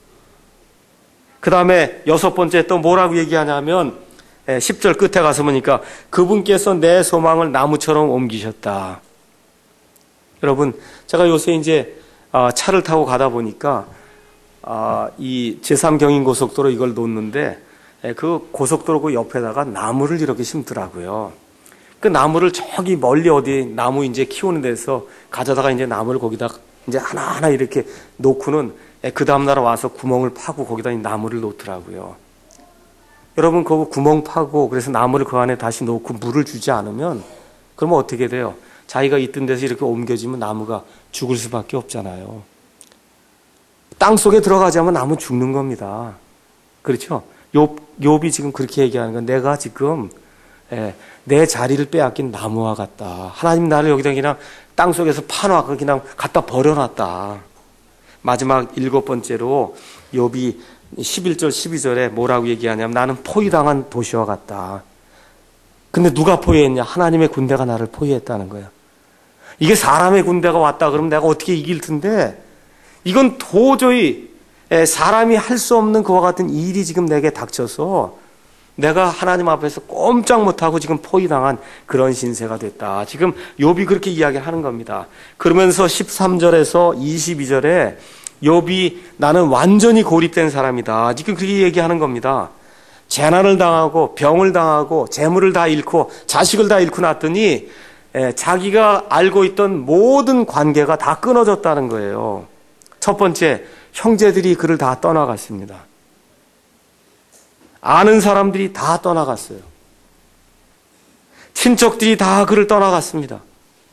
그 다음에 여섯 번째 또 뭐라고 얘기하냐면 십 절 끝에 가서 보니까 그분께서 내 소망을 나무처럼 옮기셨다. 여러분, 제가 요새 이제 차를 타고 가다 보니까 이 제삼 경인고속도로 이걸 놓는데 그 고속도로 그 옆에다가 나무를 이렇게 심더라고요. 그 나무를 저기 멀리 어디 나무 이제 키우는 데서 가져다가 이제 나무를 거기다 이제 하나하나 이렇게 놓고는 그 다음날 와서 구멍을 파고 거기다 나무를 놓더라고요. 여러분, 그거 구멍 파고 그래서 나무를 그 안에 다시 놓고 물을 주지 않으면 그러면 어떻게 돼요? 자기가 있던 데서 이렇게 옮겨지면 나무가 죽을 수밖에 없잖아요. 땅 속에 들어가자면 나무 죽는 겁니다. 그렇죠? 욥, 욥이 지금 그렇게 얘기하는 건 내가 지금 예, 내 자리를 빼앗긴 나무와 같다. 하나님 나를 여기다 그냥 땅 속에서 파놓고 그냥 갖다 버려놨다. 마지막 일곱 번째로 욥이 십일 절 십이 절에 뭐라고 얘기하냐면 나는 포위당한 도시와 같다. 근데 누가 포위했냐? 하나님의 군대가 나를 포위했다는 거예요. 이게 사람의 군대가 왔다 그러면 내가 어떻게 이길 텐데 이건 도저히 사람이 할 수 없는 그와 같은 일이 지금 내게 닥쳐서 내가 하나님 앞에서 꼼짝 못하고 지금 포위당한 그런 신세가 됐다. 지금 욥이 그렇게 이야기하는 겁니다. 그러면서 십삼 절에서 이십이 절에 욥이 나는 완전히 고립된 사람이다. 지금 그렇게 얘기하는 겁니다. 재난을 당하고 병을 당하고 재물을 다 잃고 자식을 다 잃고 났더니 자기가 알고 있던 모든 관계가 다 끊어졌다는 거예요. 첫 번째, 형제들이 그를 다 떠나갔습니다. 아는 사람들이 다 떠나갔어요. 친척들이 다 그를 떠나갔습니다.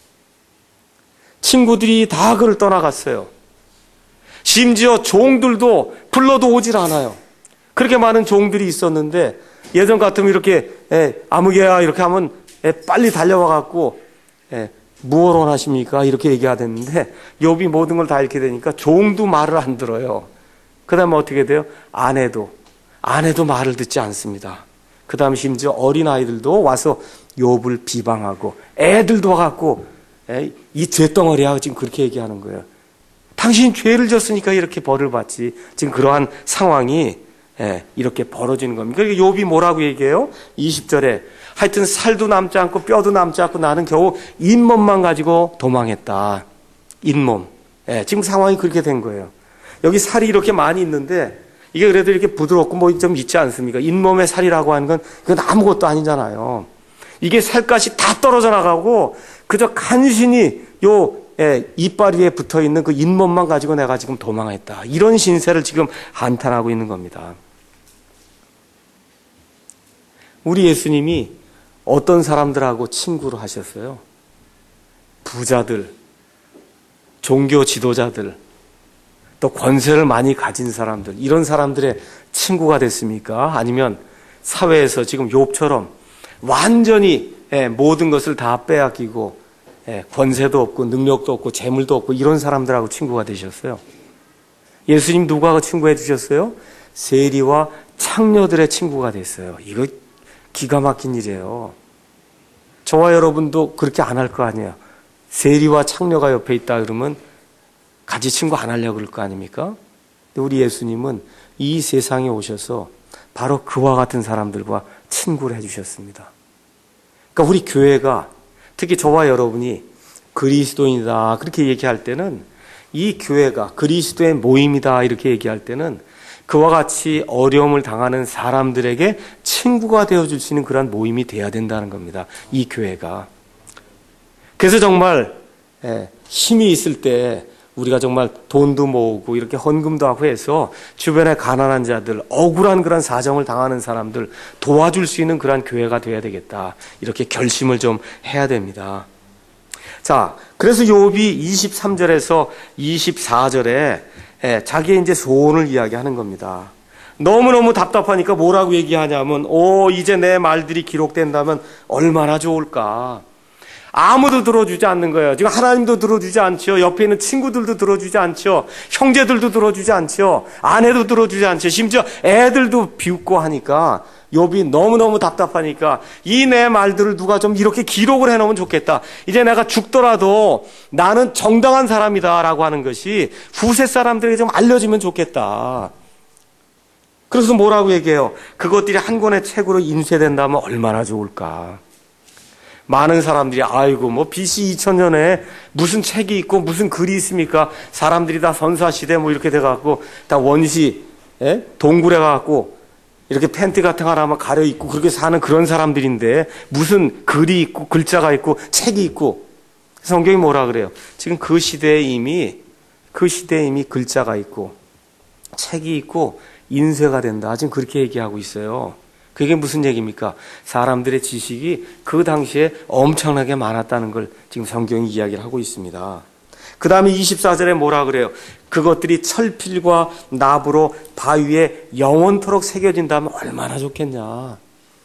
친구들이 다 그를 떠나갔어요. 심지어 종들도 불러도 오질 않아요. 그렇게 많은 종들이 있었는데 예전 같으면 이렇게 에, 아무개야 이렇게 하면 에, 빨리 달려와 갖고 에, 무엇 원하십니까? 이렇게 얘기하는데 욥이 모든 걸 다 잃게 되니까 종도 말을 안 들어요. 그 다음에 어떻게 돼요? 아내도 아내도 말을 듣지 않습니다. 그 다음에 심지어 어린아이들도 와서 욥을 비방하고 애들도 와갖고 이 죄덩어리야 지금 그렇게 얘기하는 거예요. 당신 죄를 졌으니까 이렇게 벌을 받지. 지금 그러한 상황이 이렇게 벌어지는 겁니다. 그러니까 욥이 뭐라고 얘기해요? 이십 절에 하여튼 살도 남지 않고 뼈도 남지 않고 나는 겨우 잇몸만 가지고 도망했다. 잇몸. 지금 상황이 그렇게 된 거예요. 여기 살이 이렇게 많이 있는데 이게 그래도 이렇게 부드럽고 뭐 좀 있지 않습니까? 잇몸의 살이라고 하는 건 그건 아무것도 아니잖아요. 이게 살갗이 다 떨어져 나가고 그저 간신히 요 예, 이빨 위에 붙어 있는 그 잇몸만 가지고 내가 지금 도망했다. 이런 신세를 지금 한탄하고 있는 겁니다. 우리 예수님이 어떤 사람들하고 친구를 하셨어요? 부자들, 종교 지도자들, 또 권세를 많이 가진 사람들, 이런 사람들의 친구가 됐습니까? 아니면 사회에서 지금 욥처럼 완전히 모든 것을 다 빼앗기고 권세도 없고 능력도 없고 재물도 없고 이런 사람들하고 친구가 되셨어요? 예수님 누구하고 친구해 주셨어요? 세리와 창녀들의 친구가 됐어요. 이거 기가 막힌 일이에요. 저와 여러분도 그렇게 안 할 거 아니에요. 세리와 창녀가 옆에 있다 그러면 같이 친구 안 하려고 그럴 거 아닙니까? 근데 우리 예수님은 이 세상에 오셔서 바로 그와 같은 사람들과 친구를 해주셨습니다. 그러니까 우리 교회가 특히 저와 여러분이 그리스도인이다 그렇게 얘기할 때는 이 교회가 그리스도의 모임이다 이렇게 얘기할 때는 그와 같이 어려움을 당하는 사람들에게 친구가 되어줄 수 있는 그런 모임이 돼야 된다는 겁니다. 이 교회가. 그래서 정말 힘이 있을 때 우리가 정말 돈도 모으고 이렇게 헌금도 하고 해서 주변에 가난한 자들, 억울한 그런 사정을 당하는 사람들 도와줄 수 있는 그런 교회가 돼야 되겠다. 이렇게 결심을 좀 해야 됩니다. 자, 그래서 욥이 이십삼 절에서 이십사 절에 자기의 이제 소원을 이야기하는 겁니다. 너무너무 답답하니까 뭐라고 얘기하냐면, 오, 이제 내 말들이 기록된다면 얼마나 좋을까. 아무도 들어주지 않는 거예요. 지금 하나님도 들어주지 않죠. 옆에 있는 친구들도 들어주지 않죠. 형제들도 들어주지 않죠. 아내도 들어주지 않죠. 심지어 애들도 비웃고 하니까 욥이 너무너무 답답하니까 이 내 말들을 누가 좀 이렇게 기록을 해놓으면 좋겠다. 이제 내가 죽더라도 나는 정당한 사람이다 라고 하는 것이 후세 사람들에게 좀 알려지면 좋겠다. 그래서 뭐라고 얘기해요? 그것들이 한 권의 책으로 인쇄된다면 얼마나 좋을까. 많은 사람들이 아이고 뭐 비씨 이천 년에 무슨 책이 있고 무슨 글이 있습니까? 사람들이 다 선사시대 뭐 이렇게 돼갖고 다 원시 예? 동굴에 가갖고 이렇게 팬티 같은 거 하나만 가려입고 그렇게 사는 그런 사람들인데 무슨 글이 있고 글자가 있고 책이 있고. 성경이 뭐라 그래요? 지금 그 시대에 이미 그 시대에 이미 글자가 있고 책이 있고 인쇄가 된다. 지금 그렇게 얘기하고 있어요. 그게 무슨 얘기입니까? 사람들의 지식이 그 당시에 엄청나게 많았다는 걸 지금 성경이 이야기를 하고 있습니다. 그 다음에 이십사 절에 뭐라 그래요? 그것들이 철필과 납으로 바위에 영원토록 새겨진다면 얼마나 좋겠냐.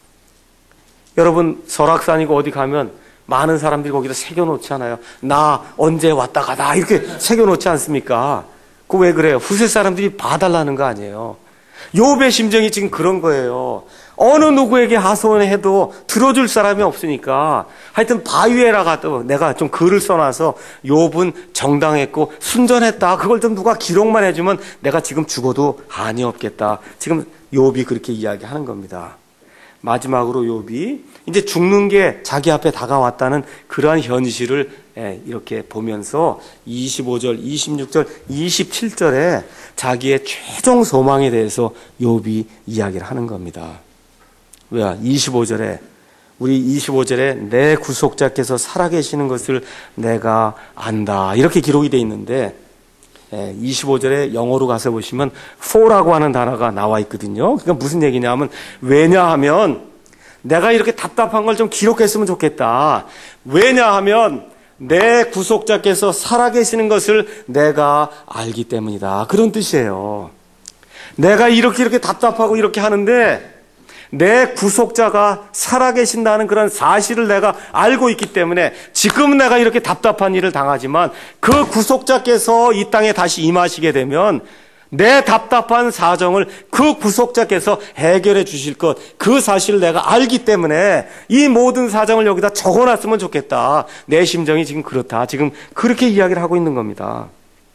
여러분 설악산이고 어디 가면 많은 사람들이 거기다 새겨놓잖아요. 나 언제 왔다 가다 이렇게 새겨놓지 않습니까? 그 왜 그래요? 후세 사람들이 봐달라는 거 아니에요. 욥의 심정이 지금 그런 거예요. 어느 누구에게 하소연해도 들어줄 사람이 없으니까 하여튼 바위에다가 내가 좀 글을 써놔서 욥은 정당했고 순전했다. 그걸 좀 누가 기록만 해주면 내가 지금 죽어도 한이 없겠다. 지금 욥이 그렇게 이야기하는 겁니다. 마지막으로 욥이 이제 죽는 게 자기 앞에 다가왔다는 그러한 현실을 이렇게 보면서 이십오 절, 이십육 절, 이십칠 절에 자기의 최종 소망에 대해서 욥이 이야기를 하는 겁니다. 왜? 이십오 절에 우리 이십오 절에 내 구속자께서 살아계시는 것을 내가 안다 이렇게 기록이 되어 있는데 이십오 절에 영어로 가서 보시면 for라고 하는 단어가 나와 있거든요. 그러니까 무슨 얘기냐면 왜냐하면 내가 이렇게 답답한 걸 좀 기록했으면 좋겠다. 왜냐하면 내 구속자께서 살아계시는 것을 내가 알기 때문이다. 그런 뜻이에요. 내가 이렇게 이렇게 답답하고 이렇게 하는데 내 구속자가 살아계신다는 그런 사실을 내가 알고 있기 때문에 지금 내가 이렇게 답답한 일을 당하지만 그 구속자께서 이 땅에 다시 임하시게 되면 내 답답한 사정을 그 구속자께서 해결해 주실 것, 그 사실을 내가 알기 때문에 이 모든 사정을 여기다 적어놨으면 좋겠다. 내 심정이 지금 그렇다. 지금 그렇게 이야기를 하고 있는 겁니다.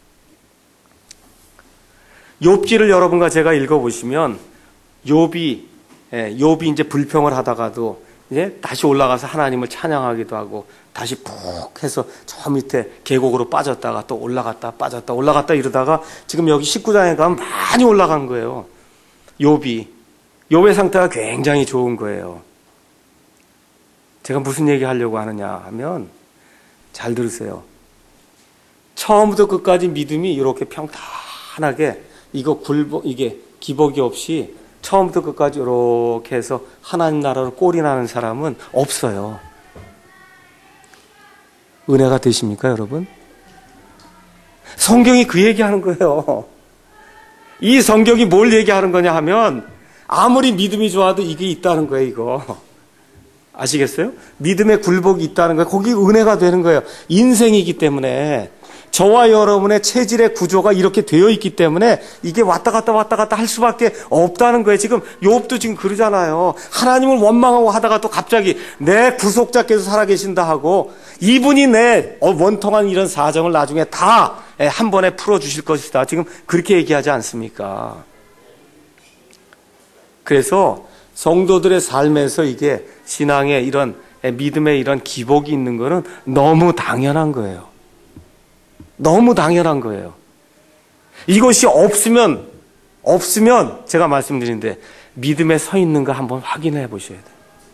욥기를 여러분과 제가 읽어보시면 욥이 예, 욥이 이제 불평을 하다가도 이제 다시 올라가서 하나님을 찬양하기도 하고 다시 푹 해서 저 밑에 계곡으로 빠졌다가 또 올라갔다 빠졌다 올라갔다 이러다가 지금 여기 십구 장에 가면 많이 올라간 거예요. 욥이 욥의 상태가 굉장히 좋은 거예요. 제가 무슨 얘기 하려고 하느냐 하면 잘 들으세요. 처음부터 끝까지 믿음이 이렇게 평탄하게 이거 굴복 이게 기복이 없이 처음부터 끝까지 이렇게 해서 하나님 나라로 꼴이 나는 사람은 없어요. 은혜가 되십니까, 여러분? 성경이 그 얘기하는 거예요. 이 성경이 뭘 얘기하는 거냐 하면 아무리 믿음이 좋아도 이게 있다는 거예요, 이거. 아시겠어요? 믿음의 굴복이 있다는 거예요. 거기 은혜가 되는 거예요. 인생이기 때문에. 저와 여러분의 체질의 구조가 이렇게 되어 있기 때문에 이게 왔다 갔다 왔다 갔다 할 수밖에 없다는 거예요. 지금 욥도 지금 그러잖아요. 하나님을 원망하고 하다가 또 갑자기 내 구속자께서 살아계신다 하고 이분이 내 원통한 이런 사정을 나중에 다 한 번에 풀어주실 것이다. 지금 그렇게 얘기하지 않습니까? 그래서 성도들의 삶에서 이게 신앙의 이런 믿음의 이런 기복이 있는 거는 너무 당연한 거예요. 너무 당연한 거예요. 이것이 없으면, 없으면 제가 말씀드리는데 믿음에 서 있는가 한번 확인해 보셔야 돼요.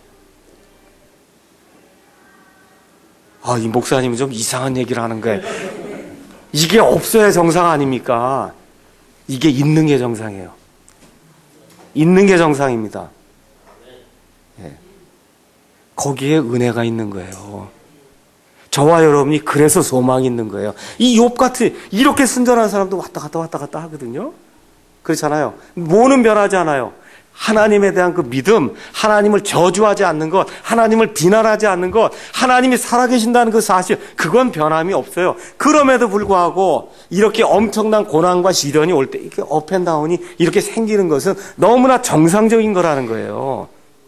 아, 이 목사님은 좀 이상한 얘기를 하는 거예요. 이게 없어야 정상 아닙니까? 이게 있는 게 정상이에요. 있는 게 정상입니다. 네. 거기에 은혜가 있는 거예요. 저와 여러분이 그래서 소망이 있는 거예요. 이 욥 같은 이렇게 순전한 사람도 왔다 갔다 왔다 갔다 하거든요. 그렇잖아요. 뭐는 변하지 않아요. 하나님에 대한 그 믿음, 하나님을 저주하지 않는 것, 하나님을 비난하지 않는 것, 하나님이 살아계신다는 그 사실, 그건 변함이 없어요. 그럼에도 불구하고 이렇게 엄청난 고난과 시련이 올 때 이렇게 업앤다운이 이렇게 생기는 것은 너무나 정상적인 거라는 거예요.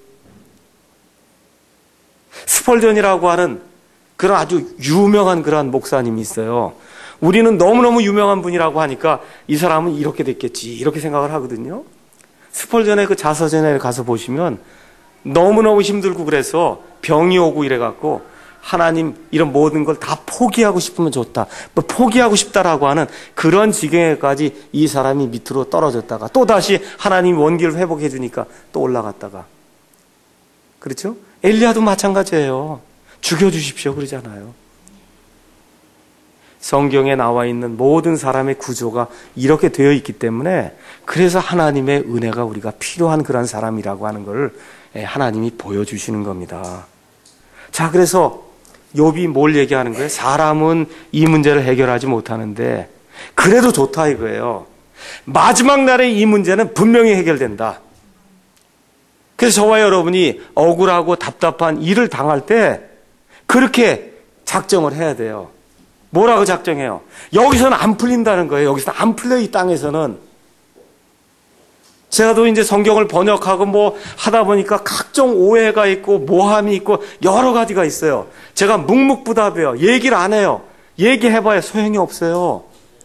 스펄전이라고 하는 그런 아주 유명한 그러한 목사님이 있어요. 우리는 너무너무 유명한 분이라고 하니까 이 사람은 이렇게 됐겠지 이렇게 생각을 하거든요. 스펄전의 그 자서전에 가서 보시면 너무너무 힘들고 그래서 병이 오고 이래갖고 하나님 이런 모든 걸 다 포기하고 싶으면 좋다. 뭐 포기하고 싶다라고 하는 그런 지경에까지 이 사람이 밑으로 떨어졌다가 또다시 하나님 원기를 회복해 주니까 또 올라갔다가. 그렇죠? 엘리야도 마찬가지예요. 죽여주십시오 그러잖아요. 성경에 나와 있는 모든 사람의 구조가 이렇게 되어 있기 때문에 그래서 하나님의 은혜가 우리가 필요한 그런 사람이라고 하는 걸 하나님이 보여주시는 겁니다. 자, 그래서 욥이 뭘 얘기하는 거예요? 사람은 이 문제를 해결하지 못하는데 그래도 좋다 이거예요. 마지막 날에 이 문제는 분명히 해결된다. 그래서 저와 여러분이 억울하고 답답한 일을 당할 때 그렇게 작정을 해야 돼요. 뭐라고 작정해요? 여기서는 안 풀린다는 거예요. 여기서는 안 풀려, 이 땅에서는. 제가 또 이제 성경을 번역하고 뭐 하다 보니까 각종 오해가 있고 모함이 있고 여러 가지가 있어요. 제가 묵묵부답해요. 얘기를 안 해요. 얘기해봐야 소용이 없어요.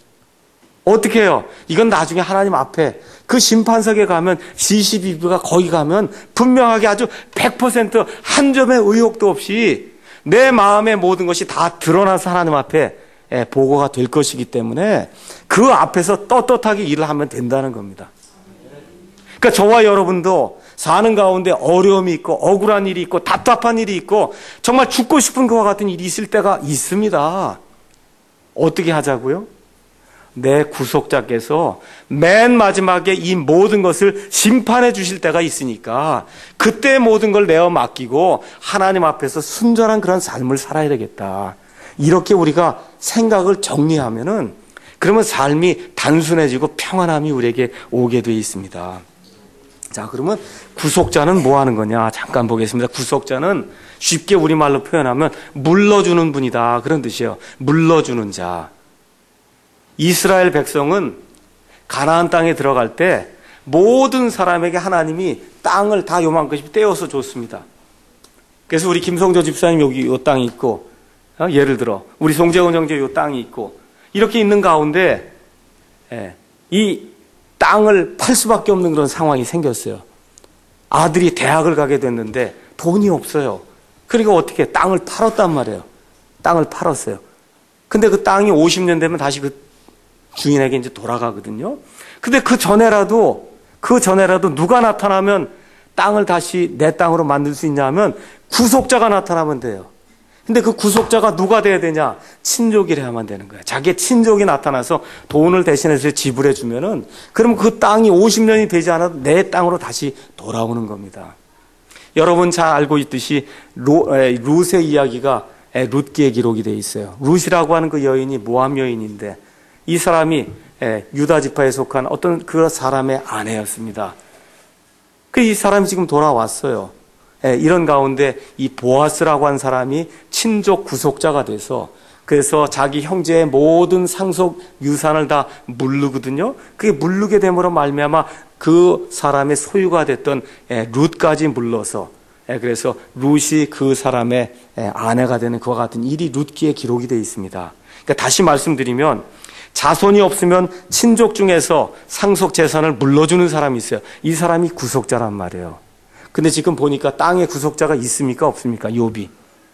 어떻게 해요? 이건 나중에 하나님 앞에 그 심판석에 가면 시시비비가 거기 가면 분명하게 아주 백 퍼센트 한 점의 의혹도 없이 내 마음의 모든 것이 다 드러나서 하나님 앞에 보고가 될 것이기 때문에 그 앞에서 떳떳하게 일을 하면 된다는 겁니다. 그러니까 저와 여러분도 사는 가운데 어려움이 있고 억울한 일이 있고 답답한 일이 있고 정말 죽고 싶은 그와 같은 일이 있을 때가 있습니다. 어떻게 하자고요? 내 구속자께서 맨 마지막에 이 모든 것을 심판해 주실 때가 있으니까 그때 모든 걸 내어 맡기고 하나님 앞에서 순전한 그런 삶을 살아야 되겠다. 이렇게 우리가 생각을 정리하면은 그러면 삶이 단순해지고 평안함이 우리에게 오게 되어 있습니다. 자, 그러면 구속자는 뭐 하는 거냐? 잠깐 보겠습니다. 구속자는 쉽게 우리말로 표현하면 물러주는 분이다. 그런 뜻이에요. 물러주는 자. 이스라엘 백성은 가나안 땅에 들어갈 때 모든 사람에게 하나님이 땅을 다 요만큼씩 떼어서 줬습니다. 그래서 우리 김성조 집사님 여기 요 땅이 있고, 어? 예를 들어 우리 송재원 형제 요 땅이 있고 이렇게 있는 가운데 예, 이 땅을 팔 수밖에 없는 그런 상황이 생겼어요. 아들이 대학을 가게 됐는데 돈이 없어요. 그러니까 어떻게 땅을 팔았단 말이에요. 땅을 팔았어요. 근데 그 땅이 오십 년 되면 다시 그 주인에게 이제 돌아가거든요. 근데 그 전에라도, 그 전에라도 누가 나타나면 땅을 다시 내 땅으로 만들 수 있냐 하면 구속자가 나타나면 돼요. 근데 그 구속자가 누가 돼야 되냐? 친족이래야만 되는 거예요. 자기의 친족이 나타나서 돈을 대신해서 지불해 주면은 그럼 그 땅이 오십 년이 되지 않아도 내 땅으로 다시 돌아오는 겁니다. 여러분 잘 알고 있듯이 루, 에, 룻의 이야기가 에, 룻기에 기록이 되어 있어요. 룻이라고 하는 그 여인이 모함 여인인데 이 사람이 에, 유다 지파에 속한 어떤 그 사람의 아내였습니다. 그 이 사람이 지금 돌아왔어요. 예, 이런 가운데 이 보아스라고 한 사람이 친족 구속자가 돼서 그래서 자기 형제의 모든 상속 유산을 다 물르거든요. 그게 물르게 됨으로 말미암아 그 사람의 소유가 됐던 예, 룻까지 물러서 예, 그래서 룻이 그 사람의 예, 아내가 되는 그와 같은 일이 룻기에 기록이 되어 있습니다. 그러니까 다시 말씀드리면 자손이 없으면 친족 중에서 상속 재산을 물러주는 사람이 있어요. 이 사람이 구속자란 말이에요. 근데 지금 보니까 땅에 구속자가 있습니까? 없습니까? 욥이.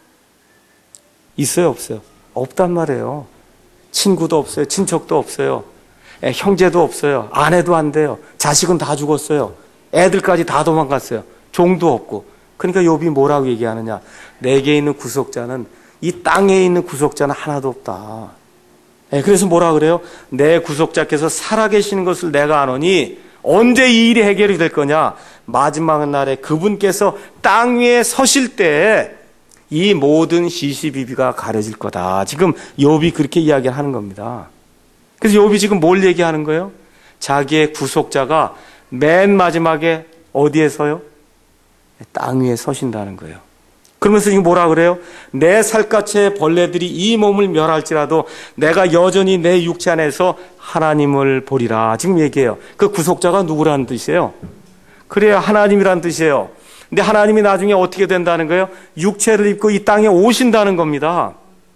있어요? 없어요? 없단 말이에요. 친구도 없어요. 친척도 없어요. 에, 형제도 없어요. 아내도 안 돼요. 자식은 다 죽었어요. 애들까지 다 도망갔어요. 종도 없고. 그러니까 욥이 뭐라고 얘기하느냐? 내게 있는 구속자는 이 땅에 있는 구속자는 하나도 없다. 에, 그래서 뭐라 그래요? 내 구속자께서 살아계시는 것을 내가 아노니 언제 이 일이 해결이 될 거냐? 마지막 날에 그분께서 땅 위에 서실 때 이 모든 시시비비가 가려질 거다. 지금 욥이 그렇게 이야기를 하는 겁니다. 그래서 욥이 지금 뭘 얘기하는 거예요? 자기의 구속자가 맨 마지막에 어디에서요? 땅 위에 서신다는 거예요. 그러면서 지금 뭐라 그래요? 내 살갗의 벌레들이 이 몸을 멸할지라도 내가 여전히 내 육체 안에서 하나님을 보리라. 지금 얘기해요. 그 구속자가 누구라는 뜻이에요? 그래야 하나님이라는 뜻이에요. 근데 하나님이 나중에 어떻게 된다는 거예요? 육체를 입고 이 땅에 오신다는 겁니다.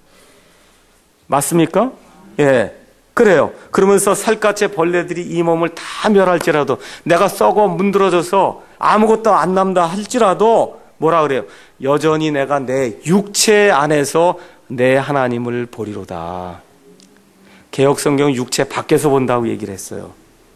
맞습니까? 예. 그래요. 그러면서 살갗의 벌레들이 이 몸을 다 멸할지라도 내가 썩어 문드러져서 아무것도 안 남다 할지라도 뭐라 그래요? 여전히 내가 내 육체 안에서 내 하나님을 보리로다. 개역성경은 육체 밖에서 본다고 얘기를 했어요.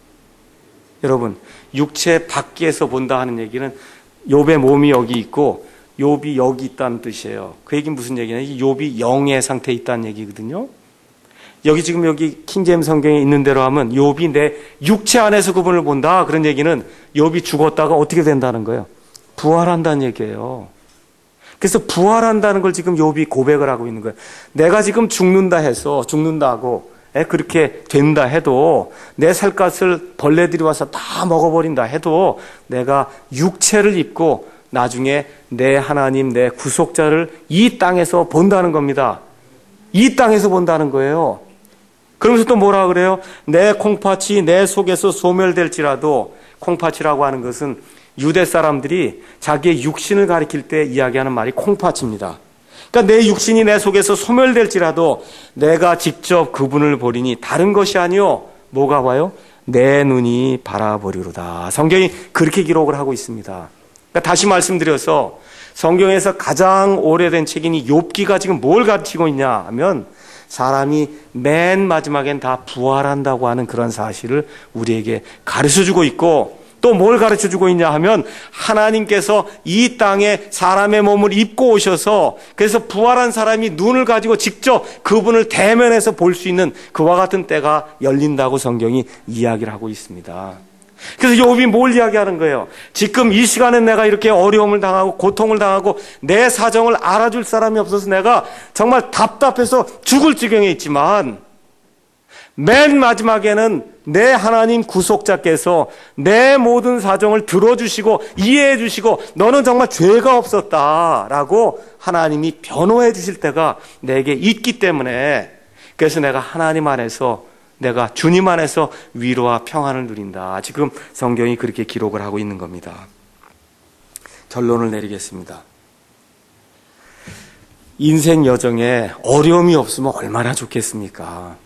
여러분, 육체 밖에서 본다 하는 얘기는 욥의 몸이 여기 있고 욥이 여기 있다는 뜻이에요. 그 얘기는 무슨 얘기냐? 욥이 영의 상태에 있다는 얘기거든요. 여기 지금 여기 킹제임스 성경에 있는 대로 하면 욥이 내 육체 안에서 그분을 본다. 그런 얘기는 욥이 죽었다가 어떻게 된다는 거예요? 부활한다는 얘기예요. 그래서 부활한다는 걸 지금 욥이 고백을 하고 있는 거예요. 내가 지금 죽는다 해서 죽는다고 그렇게 된다 해도 내 살갗을 벌레들이 와서 다 먹어버린다 해도 내가 육체를 입고 나중에 내 하나님, 내 구속자를 이 땅에서 본다는 겁니다. 이 땅에서 본다는 거예요. 그러면서 또 뭐라 그래요? 내 콩팥이 내 속에서 소멸될지라도, 콩팥이라고 하는 것은 유대 사람들이 자기의 육신을 가리킬 때 이야기하는 말이 콩팥입니다. 그러니까 내 육신이 내 속에서 소멸될지라도 내가 직접 그분을 보리니 다른 것이 아니요 뭐가 와요? 내 눈이 바라보리로다. 성경이 그렇게 기록을 하고 있습니다. 그러니까 다시 말씀드려서 성경에서 가장 오래된 책이니 욥기가 지금 뭘 가르치고 있냐 하면 사람이 맨 마지막엔 다 부활한다고 하는 그런 사실을 우리에게 가르쳐주고 있고, 또 뭘 가르쳐주고 있냐 하면 하나님께서 이 땅에 사람의 몸을 입고 오셔서 그래서 부활한 사람이 눈을 가지고 직접 그분을 대면해서 볼 수 있는 그와 같은 때가 열린다고 성경이 이야기를 하고 있습니다. 그래서 욥이 뭘 이야기하는 거예요? 지금 이 시간에 내가 이렇게 어려움을 당하고 고통을 당하고 내 사정을 알아줄 사람이 없어서 내가 정말 답답해서 죽을 지경에 있지만 맨 마지막에는 내 하나님 구속자께서 내 모든 사정을 들어주시고 이해해 주시고 너는 정말 죄가 없었다라고 하나님이 변호해 주실 때가 내게 있기 때문에, 그래서 내가 하나님 안에서, 내가 주님 안에서 위로와 평안을 누린다. 지금 성경이 그렇게 기록을 하고 있는 겁니다. 결론을 내리겠습니다. 인생 여정에 어려움이 없으면 얼마나 좋겠습니까?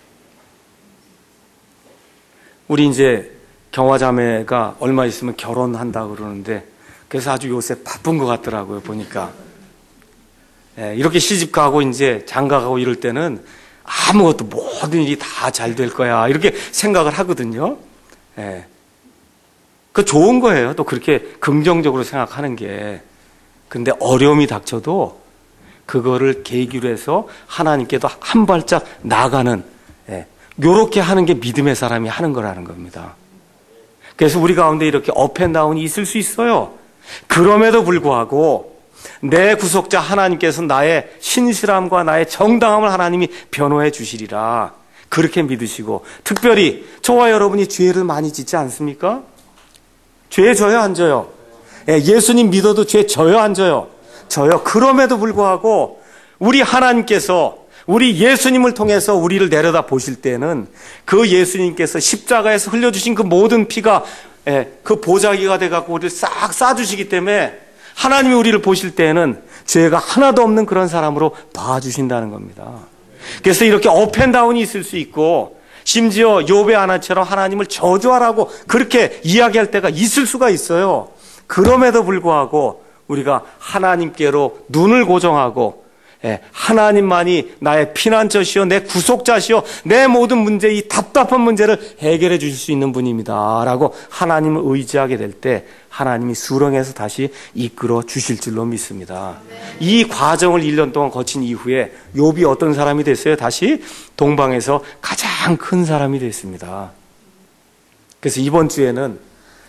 우리 이제 경화자매가 얼마 있으면 결혼한다고 그러는데, 그래서 아주 요새 바쁜 것 같더라고요, 보니까. 예, 이렇게 시집 가고 이제 장가 가고 이럴 때는 아무것도 모든 일이 다 잘 될 거야, 이렇게 생각을 하거든요. 예. 그 좋은 거예요. 또 그렇게 긍정적으로 생각하는 게. 근데 어려움이 닥쳐도 그거를 계기로 해서 하나님께도 한 발짝 나아가는, 예, 요렇게 하는 게 믿음의 사람이 하는 거라는 겁니다. 그래서 우리 가운데 이렇게 업앤다운이 있을 수 있어요. 그럼에도 불구하고 내 구속자 하나님께서 나의 신실함과 나의 정당함을 하나님이 변호해 주시리라, 그렇게 믿으시고, 특별히 저와 여러분이 죄를 많이 짓지 않습니까? 죄 져요, 안 져요? 예, 예수님 믿어도 죄 져요, 안 져요? 져요. 그럼에도 불구하고 우리 하나님께서 우리 예수님을 통해서 우리를 내려다 보실 때는 그 예수님께서 십자가에서 흘려주신 그 모든 피가, 예, 그 보자기가 돼갖고 우리를 싹 싸주시기 때문에 하나님이 우리를 보실 때에는 죄가 하나도 없는 그런 사람으로 봐주신다는 겁니다. 그래서 이렇게 업앤다운이 있을 수 있고, 심지어 욥의 아내처럼 하나님을 저주하라고 그렇게 이야기할 때가 있을 수가 있어요. 그럼에도 불구하고 우리가 하나님께로 눈을 고정하고, 예, 하나님만이 나의 피난처시요 내 구속자시요 내 모든 문제, 이 답답한 문제를 해결해 주실 수 있는 분입니다 라고 하나님을 의지하게 될 때 하나님이 수렁에서 다시 이끌어 주실 줄로 믿습니다. 이 과정을 일 년 동안 거친 이후에 욥이 어떤 사람이 됐어요? 다시 동방에서 가장 큰 사람이 됐습니다. 그래서 이번 주에는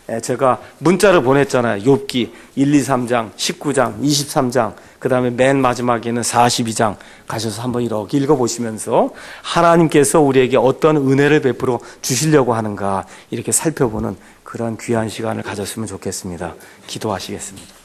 제가 문자를 보냈잖아요. 욥기 일, 이, 삼 장, 십구 장, 이십삼 장, 그 다음에 맨 마지막에는 사십이 장 가셔서 한번 이렇게 읽어보시면서 하나님께서 우리에게 어떤 은혜를 베풀어 주시려고 하는가 이렇게 살펴보는 그런 귀한 시간을 가졌으면 좋겠습니다. 기도하시겠습니다.